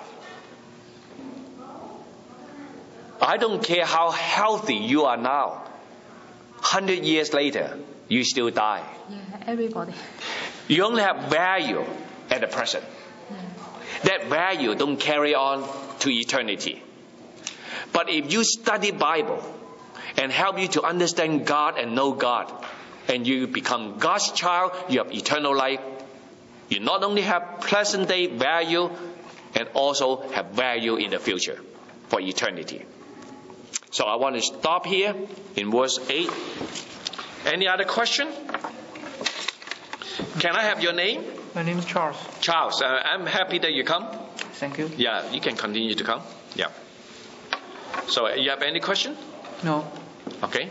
I don't care how healthy you are now. 100 years later, you still die.
Yeah, everybody.
You only have value at the present. That value don't carry on to eternity. But if you study Bible and help you to understand God and know God, and you become God's child, you have eternal life. You not only have present day value, and also have value in the future for eternity. So I want to stop here in verse 8. Any other question? Can I have your name?
My name is Charles.
Charles, I'm happy that you come.
Thank you.
Yeah, you can continue to come. Yeah. So you have any question?
No.
Okay.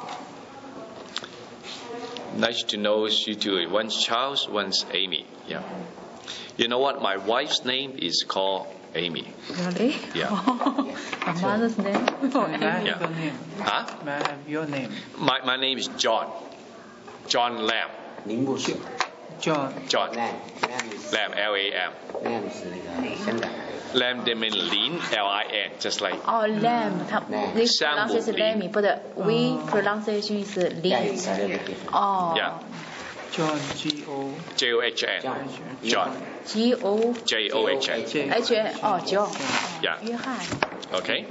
Nice to know you two. One's Charles, one's Amy. Yeah. You know what? My wife's name is called Amy.
Really?
Yeah.
My mother's name?
May I have
Yeah.
your name?
Huh?
May I have your name?
My name is John. John Lam.
林牧师
John.
John.
Lam
Lam, L-A-M.
是那个香港
Lam they mean Lin, L-I-N, just like.
Oh, lamb. They
Sam
pronounce it lamb, but we pronunciation is
Yeah,
lin.
it's a little bit different.
Oh.
Yeah.
John, G-O.
J-O-H-N. John.
G-O.
J-O-H-N.
H-N. Oh, John.
Yeah.
约翰.
Okay.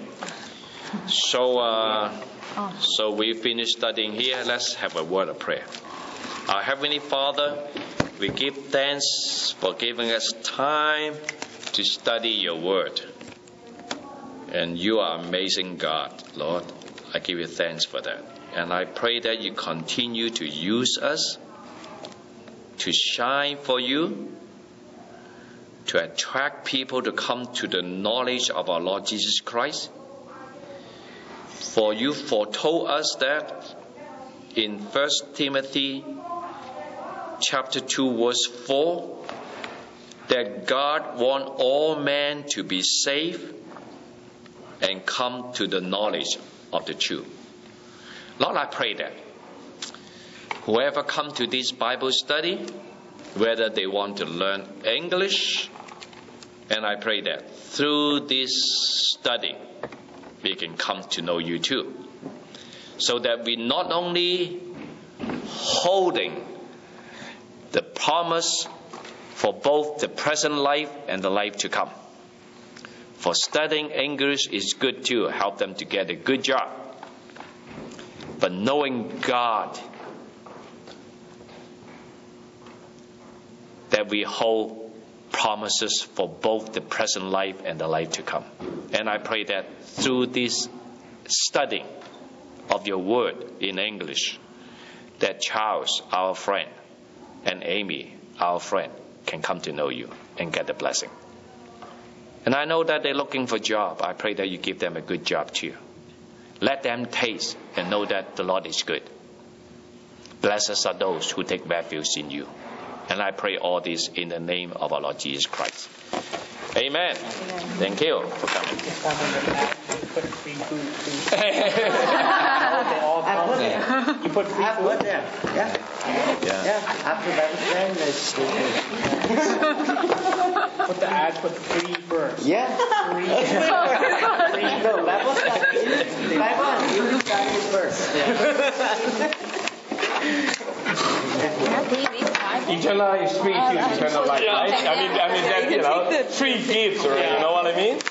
So we finished studying here. Let's have a word of prayer. Our Heavenly Father, we give thanks for giving us time to study your word. And you are amazing God, Lord. I give you thanks for that. And I pray that you continue to use us to shine for you, to attract people to come to the knowledge of our Lord Jesus Christ. For you foretold us that in 1 Timothy chapter 2 verse 4, that God wants all men to be saved and come to the knowledge of the truth. Lord, I pray that whoever come to this Bible study, whether they want to learn English, and I pray that through this study, we can come to know you too. So that we not only holding the promise for both the present life and the life to come. For studying English is good too, help them to get a good job. But knowing God, that we hold promises for both the present life and the life to come. And I pray that through this study of your word in English, that Charles, our friend, and Amy, our friend, can come to know you and get the blessing. And I know that they're looking for a job. I pray that you give them a good job too. Let them taste and know that the Lord is good. Blessed are those who take refuge in you. And I pray all this in the name of our Lord Jesus Christ. Amen. Thank you for coming.
Put free food.
You put free food there. Yeah. After that,
Put the ad, put free first.
yeah. Free. No, Bible study. Bible, you study first.
Eternal life is free to eternal life, right? I mean that, free gifts, right? You know what I mean?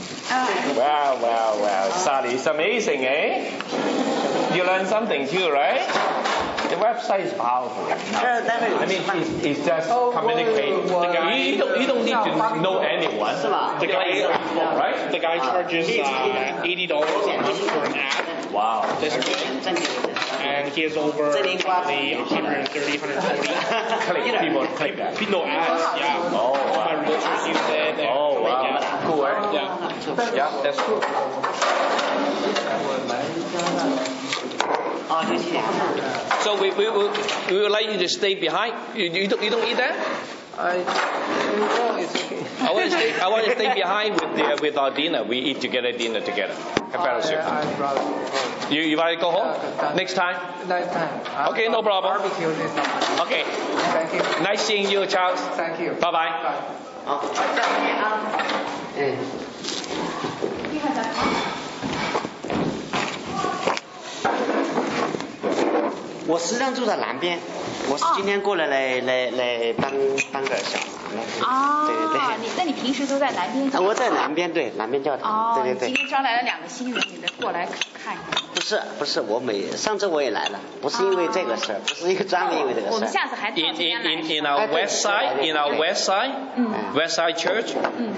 Wow. Sally, it's amazing, eh? You learn something too, right? The website is powerful. I mean, it's just communicate. You don't need to know anyone.
The guy,
right?
the guy charges $80 a month for an ad.
Wow.
This good. And he has over 130, 140.
People click that.
No ads, yeah.
Oh,
My
wow.
realtors use it.
Oh, wow.
Yeah.
Cool, right? Yeah, that's cool. So we would like you to stay behind. You don't eat that?
No, it's okay.
I want to stay behind with our dinner. We eat together, dinner together. Have fellowship.
I'd rather go home.
You want to go home? Next time?
Next time.
Okay, no problem.
Barbecue this time.
Okay.
Thank you.
Nice seeing you, Charles.
Thank you.
Bye bye.
Bye.
我实际上住在南边， 我是今天过来帮个小忙。
啊，
对对对。
那你平时都在南边？
我在南边，对，南边教堂。
哦，
对对对。
今天招来了2个新人，你得过来看一下。
不是，上次我也来了，不是因为这个事儿，不是一个专门因为这个事儿。
我们下次还到这边来。
In our west side church,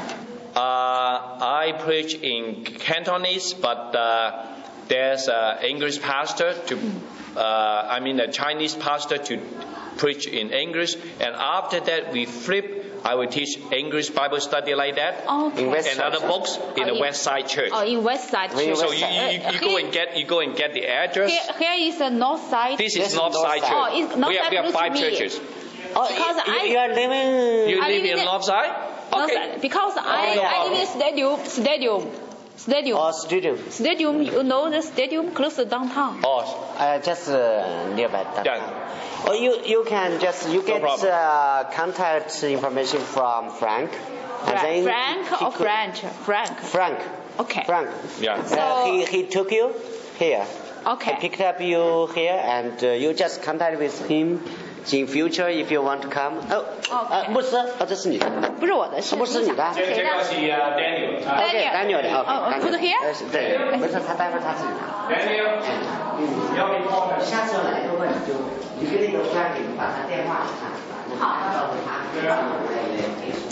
I preach in Cantonese, but there's an English pastor a Chinese pastor to preach in English, and after that we flip. I will teach English Bible study like that.
Okay.
And other books in the West Side Church.
Oh, in West Side Church.
So you go and get the address.
Here is the North Side.
This is North Side Church.
Oh, it's North Side.
We have 5 churches.
Because
you are living.
You live in North Side?
Okay. Because I live in Stadium.
Oh, Stadium.
You know the Stadium close to downtown.
Oh.
Just nearby downtown.
Yeah.
Or you can get contact information from Frank.
Frank or French?
Frank.
Okay.
Frank.
Yeah.
So he took you here.
Okay.
He picked up you here, and you just contact with him. In future, if you want to come. 牧师，这是你的。
不是我的，是
不是你的。
这个是 Daniel。
Daniel 的。
Put here。
对，没事，他待会儿他自己拿。
Daniel，你要给报的。
下次要来的话，你跟那个 Frank 把他电话看，好，告诉他。